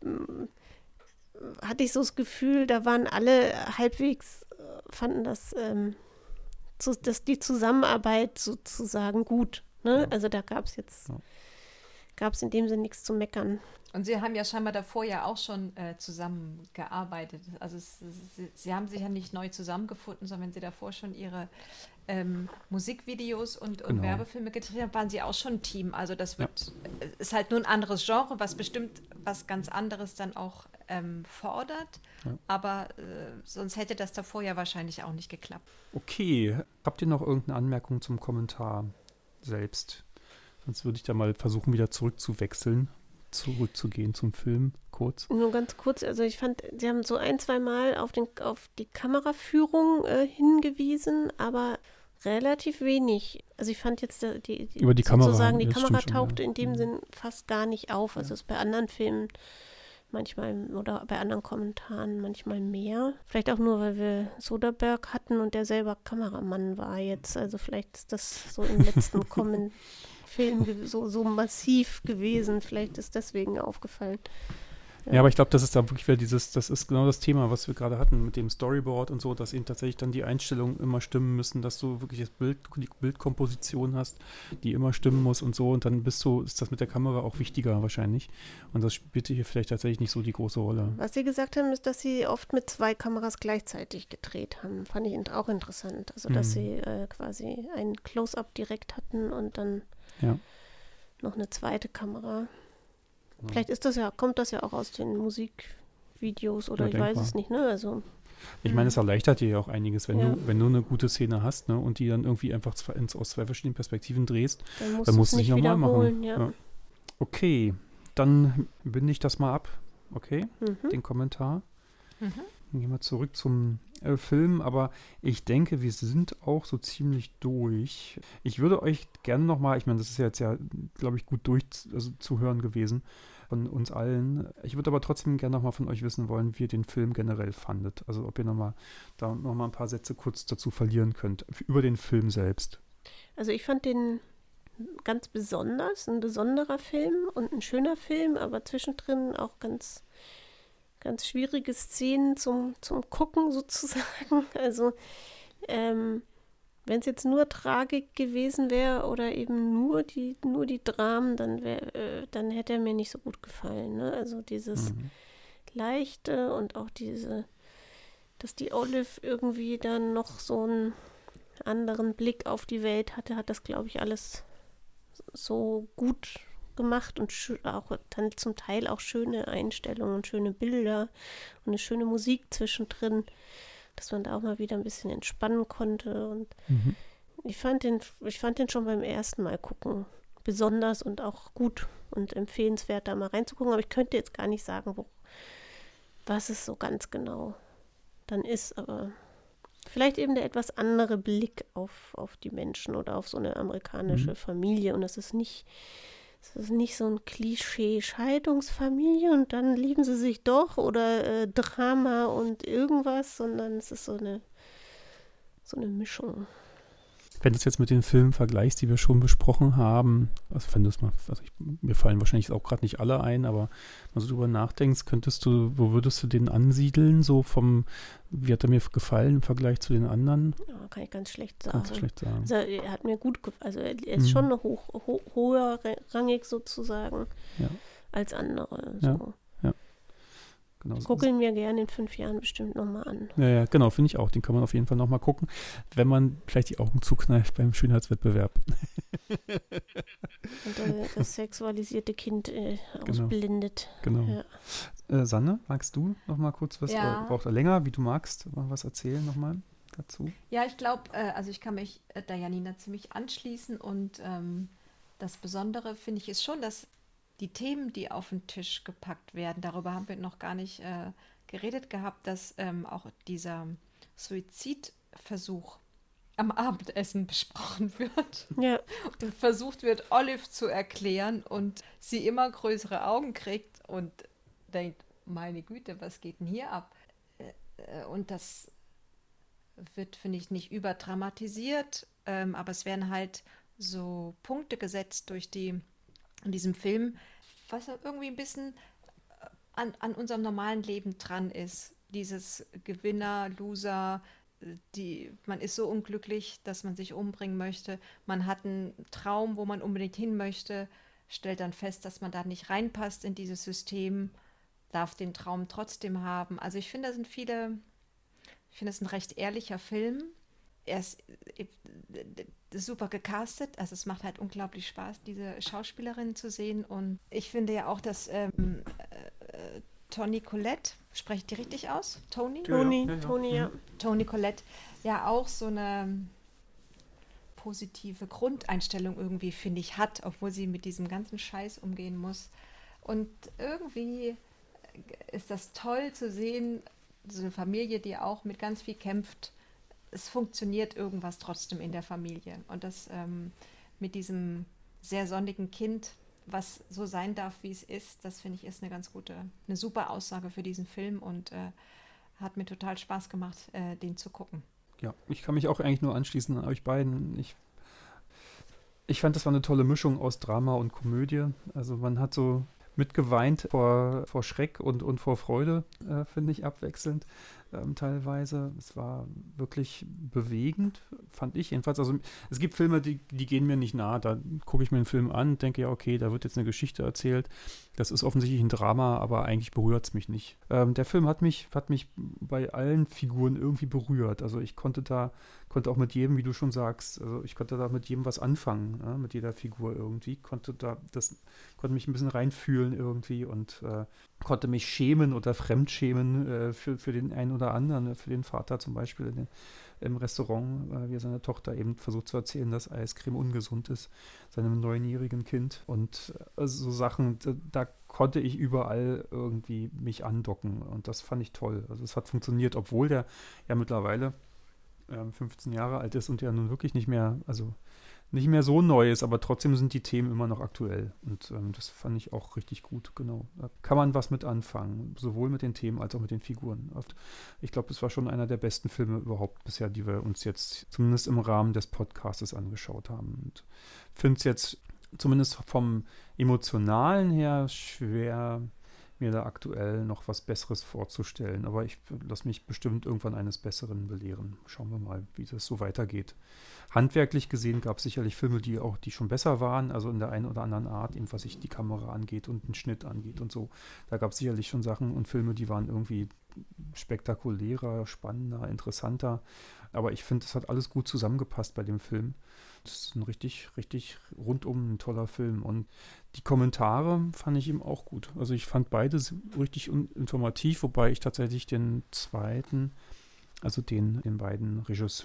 hatte ich so das Gefühl, da waren alle halbwegs, fanden das, dass die Zusammenarbeit sozusagen gut. Ne? Ja. Also da gab es in dem Sinne nichts zu meckern. Und Sie haben ja scheinbar davor ja auch schon zusammengearbeitet. Also Sie haben sich ja nicht neu zusammengefunden, sondern wenn Sie davor schon Ihre Musikvideos und Werbefilme gedreht haben, waren Sie auch schon ein Team. Also das ist halt nur ein anderes Genre, was bestimmt was ganz anderes dann auch fordert. Ja. Aber sonst hätte das davor ja wahrscheinlich auch nicht geklappt. Okay. Habt ihr noch irgendeine Anmerkung zum Kommentar selbst? Sonst würde ich da mal versuchen, wieder zurückzugehen zum Film, kurz. Nur ganz kurz, also ich fand, sie haben so 1-2 Mal auf die Kameraführung hingewiesen, aber relativ wenig. Also ich fand jetzt über die Kamera, sozusagen, die Kamera tauchte in dem Sinn fast gar nicht auf. Also ist bei anderen Filmen manchmal oder bei anderen Kommentaren manchmal mehr. Vielleicht auch nur, weil wir Soderbergh hatten und der selber Kameramann war jetzt. Also vielleicht ist das so im letzten Film so massiv gewesen. Vielleicht ist deswegen aufgefallen. Ja, aber ich glaube, das ist da wirklich wieder das ist genau das Thema, was wir gerade hatten mit dem Storyboard und so, dass eben tatsächlich dann die Einstellungen immer stimmen müssen, dass du wirklich die Bildkomposition hast, die immer stimmen muss und so und dann ist das mit der Kamera auch wichtiger wahrscheinlich und das spielt hier vielleicht tatsächlich nicht so die große Rolle. Was Sie gesagt haben, ist, dass Sie oft mit 2 Kameras gleichzeitig gedreht haben. Fand ich auch interessant. Also, dass Sie quasi ein Close-Up direkt hatten und dann noch eine zweite Kamera. Vielleicht kommt das ja auch aus den Musikvideos oder ich weiß es nicht, ne? Also ich meine, es erleichtert dir ja auch einiges, wenn du eine gute Szene hast, ne, und die dann irgendwie einfach aus 2 verschiedenen Perspektiven drehst, dann musst du es nicht nochmal machen. Ja. Okay, dann binde ich das mal ab, okay, den Kommentar. Dann gehen wir zurück zum Film, aber ich denke, wir sind auch so ziemlich durch. Ich würde euch gerne nochmal, ich meine, das ist ja jetzt ja, glaube ich, gut zuhören gewesen von uns allen. Ich würde aber trotzdem gerne nochmal von euch wissen wollen, wie ihr den Film generell fandet. Also ob ihr nochmal ein paar Sätze kurz dazu verlieren könnt, über den Film selbst. Also ich fand den ganz besonders, ein besonderer Film und ein schöner Film, aber zwischendrin auch ganz schwierige Szenen zum Gucken sozusagen. Also wenn es jetzt nur Tragik gewesen wäre oder eben nur die Dramen, dann hätte er mir nicht so gut gefallen. Ne? Also dieses Leichte und auch dass die Olive irgendwie dann noch so einen anderen Blick auf die Welt hatte, hat das, glaube ich, alles so gut gemacht und auch dann zum Teil auch schöne Einstellungen und schöne Bilder und eine schöne Musik zwischendrin, dass man da auch mal wieder ein bisschen entspannen konnte. Und ich fand den schon beim ersten Mal gucken besonders und auch gut und empfehlenswert, da mal reinzugucken. Aber ich könnte jetzt gar nicht sagen, was es so ganz genau dann ist, aber vielleicht eben der etwas andere Blick auf die Menschen oder auf so eine amerikanische Familie. Und es ist nicht so ein Klischee-Scheidungsfamilie und dann lieben sie sich doch oder Drama und irgendwas, sondern es ist so eine Mischung. Wenn du es jetzt mit den Filmen vergleichst, die wir schon besprochen haben, mir fallen wahrscheinlich auch gerade nicht alle ein, aber wenn du drüber nachdenkst, wo würdest du den ansiedeln, so wie hat er mir gefallen im Vergleich zu den anderen? Ja, kann ich ganz schlecht sagen. Also er hat mir gut gefallen, also er ist schon hoherrangig sozusagen als andere. So. Ja. Genau. Ich gucke ihn mir gerne in 5 Jahren bestimmt nochmal an. Ja, genau, finde ich auch. Den kann man auf jeden Fall nochmal gucken, wenn man vielleicht die Augen zukneift beim Schönheitswettbewerb. Und das sexualisierte Kind ausblendet. Genau. Ja. Sanne, magst du nochmal kurz was? Ja. Braucht er länger, wie du magst, mal was erzählen nochmal dazu? Ja, ich glaube, also ich kann mich der Janina ziemlich anschließen und das Besondere finde ich ist schon, dass die Themen, die auf den Tisch gepackt werden, darüber haben wir noch gar nicht geredet gehabt, dass auch dieser Suizidversuch am Abendessen besprochen wird. Ja. Und versucht wird, Olive zu erklären und sie immer größere Augen kriegt und denkt, meine Güte, was geht denn hier ab? Und das wird, finde ich, nicht überdramatisiert, aber es werden halt so Punkte gesetzt in diesem Film, was irgendwie ein bisschen an unserem normalen Leben dran ist. Dieses Gewinner, Loser, man ist so unglücklich, dass man sich umbringen möchte. Man hat einen Traum, wo man unbedingt hin möchte, stellt dann fest, dass man da nicht reinpasst in dieses System, darf den Traum trotzdem haben. Also ich finde, das ist ein recht ehrlicher Film. Er ist super gecastet, also es macht halt unglaublich Spaß, diese Schauspielerin zu sehen. Und ich finde ja auch, dass Toni Collette, spreche ich die richtig aus? Toni, ja. Toni Collette ja auch so eine positive Grundeinstellung irgendwie, finde ich, hat, obwohl sie mit diesem ganzen Scheiß umgehen muss. Und irgendwie ist das toll zu sehen, so eine Familie, die auch mit ganz viel kämpft. Es funktioniert irgendwas trotzdem in der Familie. Und das mit diesem sehr sonnigen Kind, was so sein darf, wie es ist, das finde ich ist eine super Aussage für diesen Film und hat mir total Spaß gemacht, den zu gucken. Ja, ich kann mich auch eigentlich nur anschließen an euch beiden. Ich fand, das war eine tolle Mischung aus Drama und Komödie. Also man hat so mitgeweint vor Schreck und vor Freude, finde ich, abwechselnd teilweise. Es war wirklich bewegend, fand ich jedenfalls. Also es gibt Filme, die gehen mir nicht nah. Da gucke ich mir einen Film an und denke, ja, okay, da wird jetzt eine Geschichte erzählt. Das ist offensichtlich ein Drama, aber eigentlich berührt es mich nicht. Der Film hat mich bei allen Figuren irgendwie berührt. Also ich konnte auch mit jedem, wie du schon sagst, also ich konnte da mit jedem was anfangen, mit jeder Figur irgendwie. Konnte mich ein bisschen reinfühlen irgendwie und konnte mich schämen oder fremdschämen für den einen oder anderen, für den Vater zum Beispiel im Restaurant, wie er seiner Tochter eben versucht zu erzählen, dass Eiscreme ungesund ist, seinem 9-jährigen Kind. Und so Sachen, da konnte ich überall irgendwie mich andocken. Und das fand ich toll. Also es hat funktioniert, obwohl der ja mittlerweile 15 Jahre alt ist und ja nun wirklich nicht mehr so neu ist, aber trotzdem sind die Themen immer noch aktuell. Und das fand ich auch richtig gut, genau. Da kann man was mit anfangen, sowohl mit den Themen als auch mit den Figuren. Ich glaube, das war schon einer der besten Filme überhaupt bisher, die wir uns jetzt zumindest im Rahmen des Podcastes angeschaut haben. Und finde es jetzt zumindest vom Emotionalen her schwer, mir da aktuell noch was Besseres vorzustellen. Aber ich lasse mich bestimmt irgendwann eines Besseren belehren. Schauen wir mal, wie das so weitergeht. Handwerklich gesehen gab es sicherlich Filme, die schon besser waren, also in der einen oder anderen Art, eben was sich die Kamera angeht und den Schnitt angeht und so. Da gab es sicherlich schon Sachen und Filme, die waren irgendwie spektakulärer, spannender, interessanter. Aber ich finde, es hat alles gut zusammengepasst bei dem Film. Das ist ein richtig, richtig rundum ein toller Film. Und die Kommentare fand ich eben auch gut. Also ich fand beide richtig informativ, wobei ich tatsächlich den zweiten, also den beiden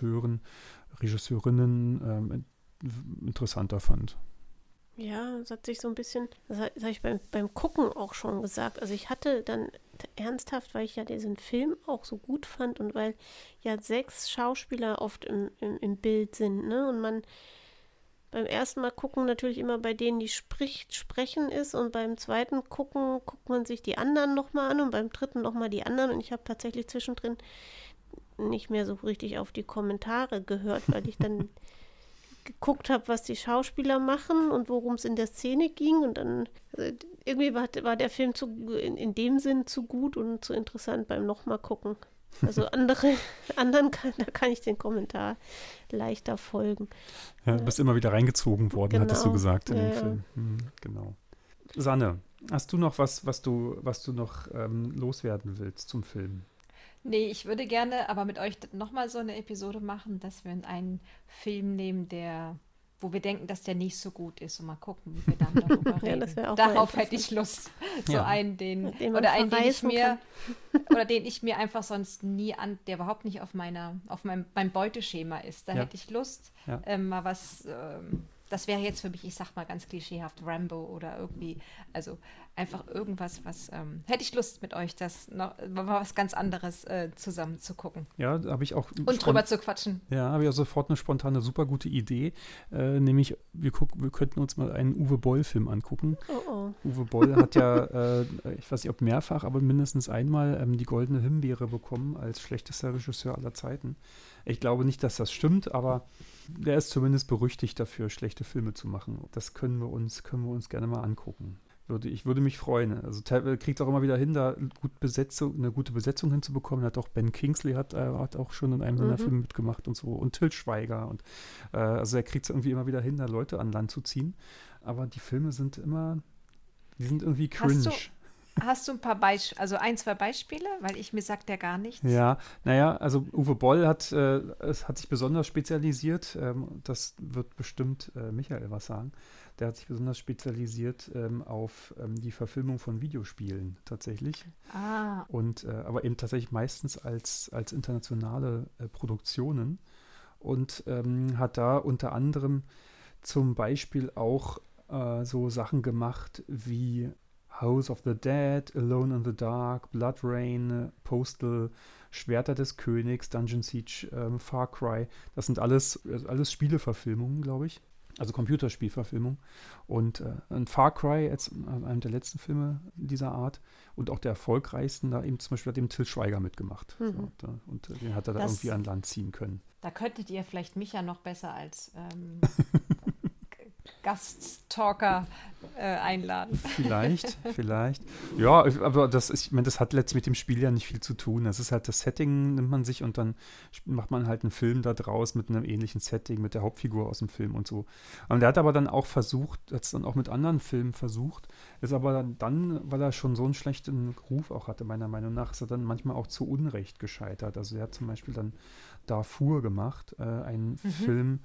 Regisseurinnen interessanter fand. Ja, das hat sich so ein bisschen, das habe ich beim Gucken auch schon gesagt. Also ich hatte dann ernsthaft, weil ich ja diesen Film auch so gut fand und weil ja 6 Schauspieler oft im Bild sind, ne? Und man beim ersten Mal gucken natürlich immer bei denen, die sprechen ist, und beim zweiten guckt man sich die anderen nochmal an und beim dritten nochmal die anderen, und ich habe tatsächlich zwischendrin nicht mehr so richtig auf die Kommentare gehört, weil ich dann geguckt habe, was die Schauspieler machen und worum es in der Szene ging, und dann irgendwie war der Film in dem Sinn zu gut und zu interessant beim nochmal gucken. Also da kann ich den Kommentar leichter folgen. Ja, du bist immer wieder reingezogen worden, genau, hattest du gesagt in den ja. Film. Genau. Sanne, hast du noch was du noch loswerden willst zum Film? Nee, ich würde gerne aber mit euch nochmal so eine Episode machen, dass wir einen Film nehmen, wo wir denken, dass der nicht so gut ist, und mal gucken, wie wir dann darüber reden. Ja, das wäre auch Darauf hätte ich Lust. So Ja. einen, den ich mir einfach sonst nie der überhaupt nicht auf meinem Beuteschema ist. Da Ja. hätte ich Lust, Ja. mal was, das wäre jetzt für mich, ich sag mal ganz klischeehaft, Rambo oder irgendwie, also einfach irgendwas, was, hätte ich Lust mit euch, das noch mal was ganz anderes zusammen zu gucken. Ja, da habe ich auch. Und drüber zu quatschen. Ja, habe ich auch sofort eine spontane, super gute Idee. Nämlich, wir könnten uns mal einen Uwe Boll-Film angucken. Oh. Uwe Boll hat ja, ich weiß nicht, ob mehrfach, aber mindestens einmal die Goldene Himbeere bekommen als schlechtester Regisseur aller Zeiten. Ich glaube nicht, dass das stimmt, aber der ist zumindest berüchtigt dafür, schlechte Filme zu machen. Das können wir uns gerne mal angucken. Ich würde mich freuen. Also kriegt auch immer wieder hin, da eine gute Besetzung hinzubekommen. Hat auch Ben Kingsley hat auch schon in einem seiner Filme mitgemacht und so. Und Til Schweiger. Und also er kriegt es irgendwie immer wieder hin, da Leute an Land zu ziehen. Aber die Filme sind irgendwie cringe. Hast du ein paar also 1, 2 Beispiele? Weil mir sagt der gar nichts. Ja, naja, also Uwe Boll hat sich besonders spezialisiert, das wird bestimmt Michael was sagen, der hat sich besonders spezialisiert auf die Verfilmung von Videospielen tatsächlich. Und aber eben tatsächlich meistens als internationale Produktionen, und hat da unter anderem zum Beispiel auch so Sachen gemacht wie House of the Dead, Alone in the Dark, Blood Rain, Postal, Schwerter des Königs, Dungeon Siege, Far Cry. Das sind alles Spieleverfilmungen, glaube ich. Also Computerspielverfilmungen. Und Far Cry, jetzt einem der letzten Filme dieser Art und auch der erfolgreichsten, da eben zum Beispiel hat eben Til Schweiger mitgemacht. Mhm. So, und den hat er da irgendwie an Land ziehen können. Da könntet ihr vielleicht mich ja noch besser als Gasttalker einladen. Vielleicht. Ja, aber das hat letztlich mit dem Spiel ja nicht viel zu tun. Das ist halt das Setting, nimmt man sich, und dann macht man halt einen Film da draus mit einem ähnlichen Setting, mit der Hauptfigur aus dem Film und so. Und der hat aber dann auch mit anderen Filmen versucht, ist aber dann, weil er schon so einen schlechten Ruf auch hatte, meiner Meinung nach, ist er dann manchmal auch zu Unrecht gescheitert. Also er hat zum Beispiel dann Darfur gemacht, einen Film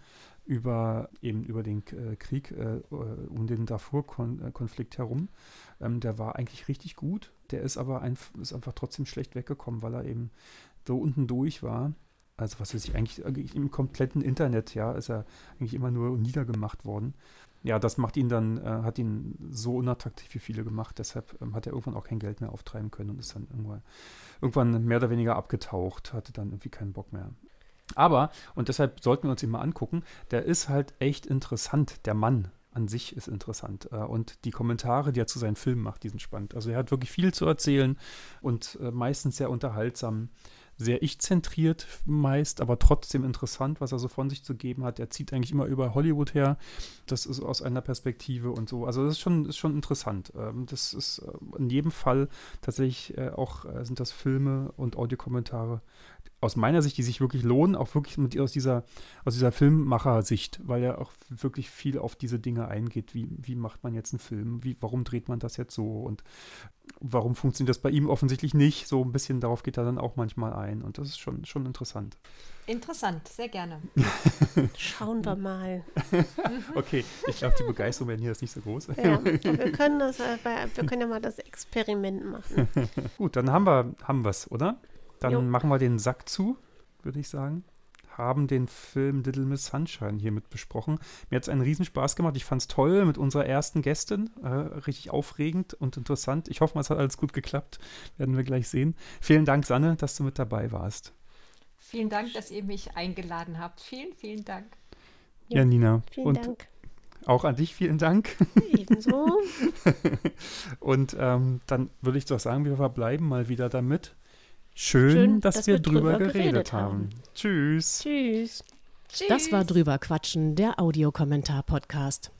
über den Krieg um den Darfur-Konflikt herum. Der war eigentlich richtig gut. Der ist aber einfach trotzdem schlecht weggekommen, weil er eben so unten durch war. Also was weiß ich, eigentlich im kompletten Internet, ja, ist er eigentlich immer nur niedergemacht worden. Ja, das hat ihn so unattraktiv wie viele gemacht, deshalb hat er irgendwann auch kein Geld mehr auftreiben können und ist dann irgendwann mehr oder weniger abgetaucht, hatte dann irgendwie keinen Bock mehr. Aber, und deshalb sollten wir uns ihn mal angucken, der ist halt echt interessant, der Mann an sich ist interessant und die Kommentare, die er zu seinen Filmen macht, die sind spannend. Also er hat wirklich viel zu erzählen und meistens sehr unterhaltsam. Sehr ich-zentriert meist, aber trotzdem interessant, was er so von sich zu geben hat. Er zieht eigentlich immer über Hollywood her. Das ist aus einer Perspektive und so. Also das ist schon interessant. Das ist in jedem Fall tatsächlich sind das Filme und Audiokommentare aus meiner Sicht, die sich wirklich lohnen, auch wirklich aus dieser Filmmacher-Sicht, weil er auch wirklich viel auf diese Dinge eingeht. Wie macht man jetzt einen Film? Warum dreht man das jetzt so? Und warum funktioniert das bei ihm offensichtlich nicht? So ein bisschen darauf geht er dann auch manchmal ein. Und das ist schon interessant. Interessant, sehr gerne. Schauen wir mal. Okay, ich glaube, die Begeisterung werden hier ist nicht so groß. Ja, wir können ja mal das Experiment machen. Gut, dann haben wir es, oder? Dann machen wir den Sack zu, würde ich sagen. Haben den Film Little Miss Sunshine hiermit besprochen. Mir hat es einen Riesenspaß gemacht. Ich fand es toll mit unserer ersten Gästin. Richtig aufregend und interessant. Ich hoffe, es hat alles gut geklappt. Werden wir gleich sehen. Vielen Dank, Sanne, dass du mit dabei warst. Vielen Dank, dass ihr mich eingeladen habt. Vielen, vielen Dank. Ja, Nina. Vielen Dank. Auch an dich vielen Dank. Ebenso. Und dann würde ich doch sagen, wir verbleiben mal wieder damit. Schön, dass wir drüber geredet haben. Tschüss. Tschüss. Das war Drüber quatschen, der Audiokommentar-Podcast.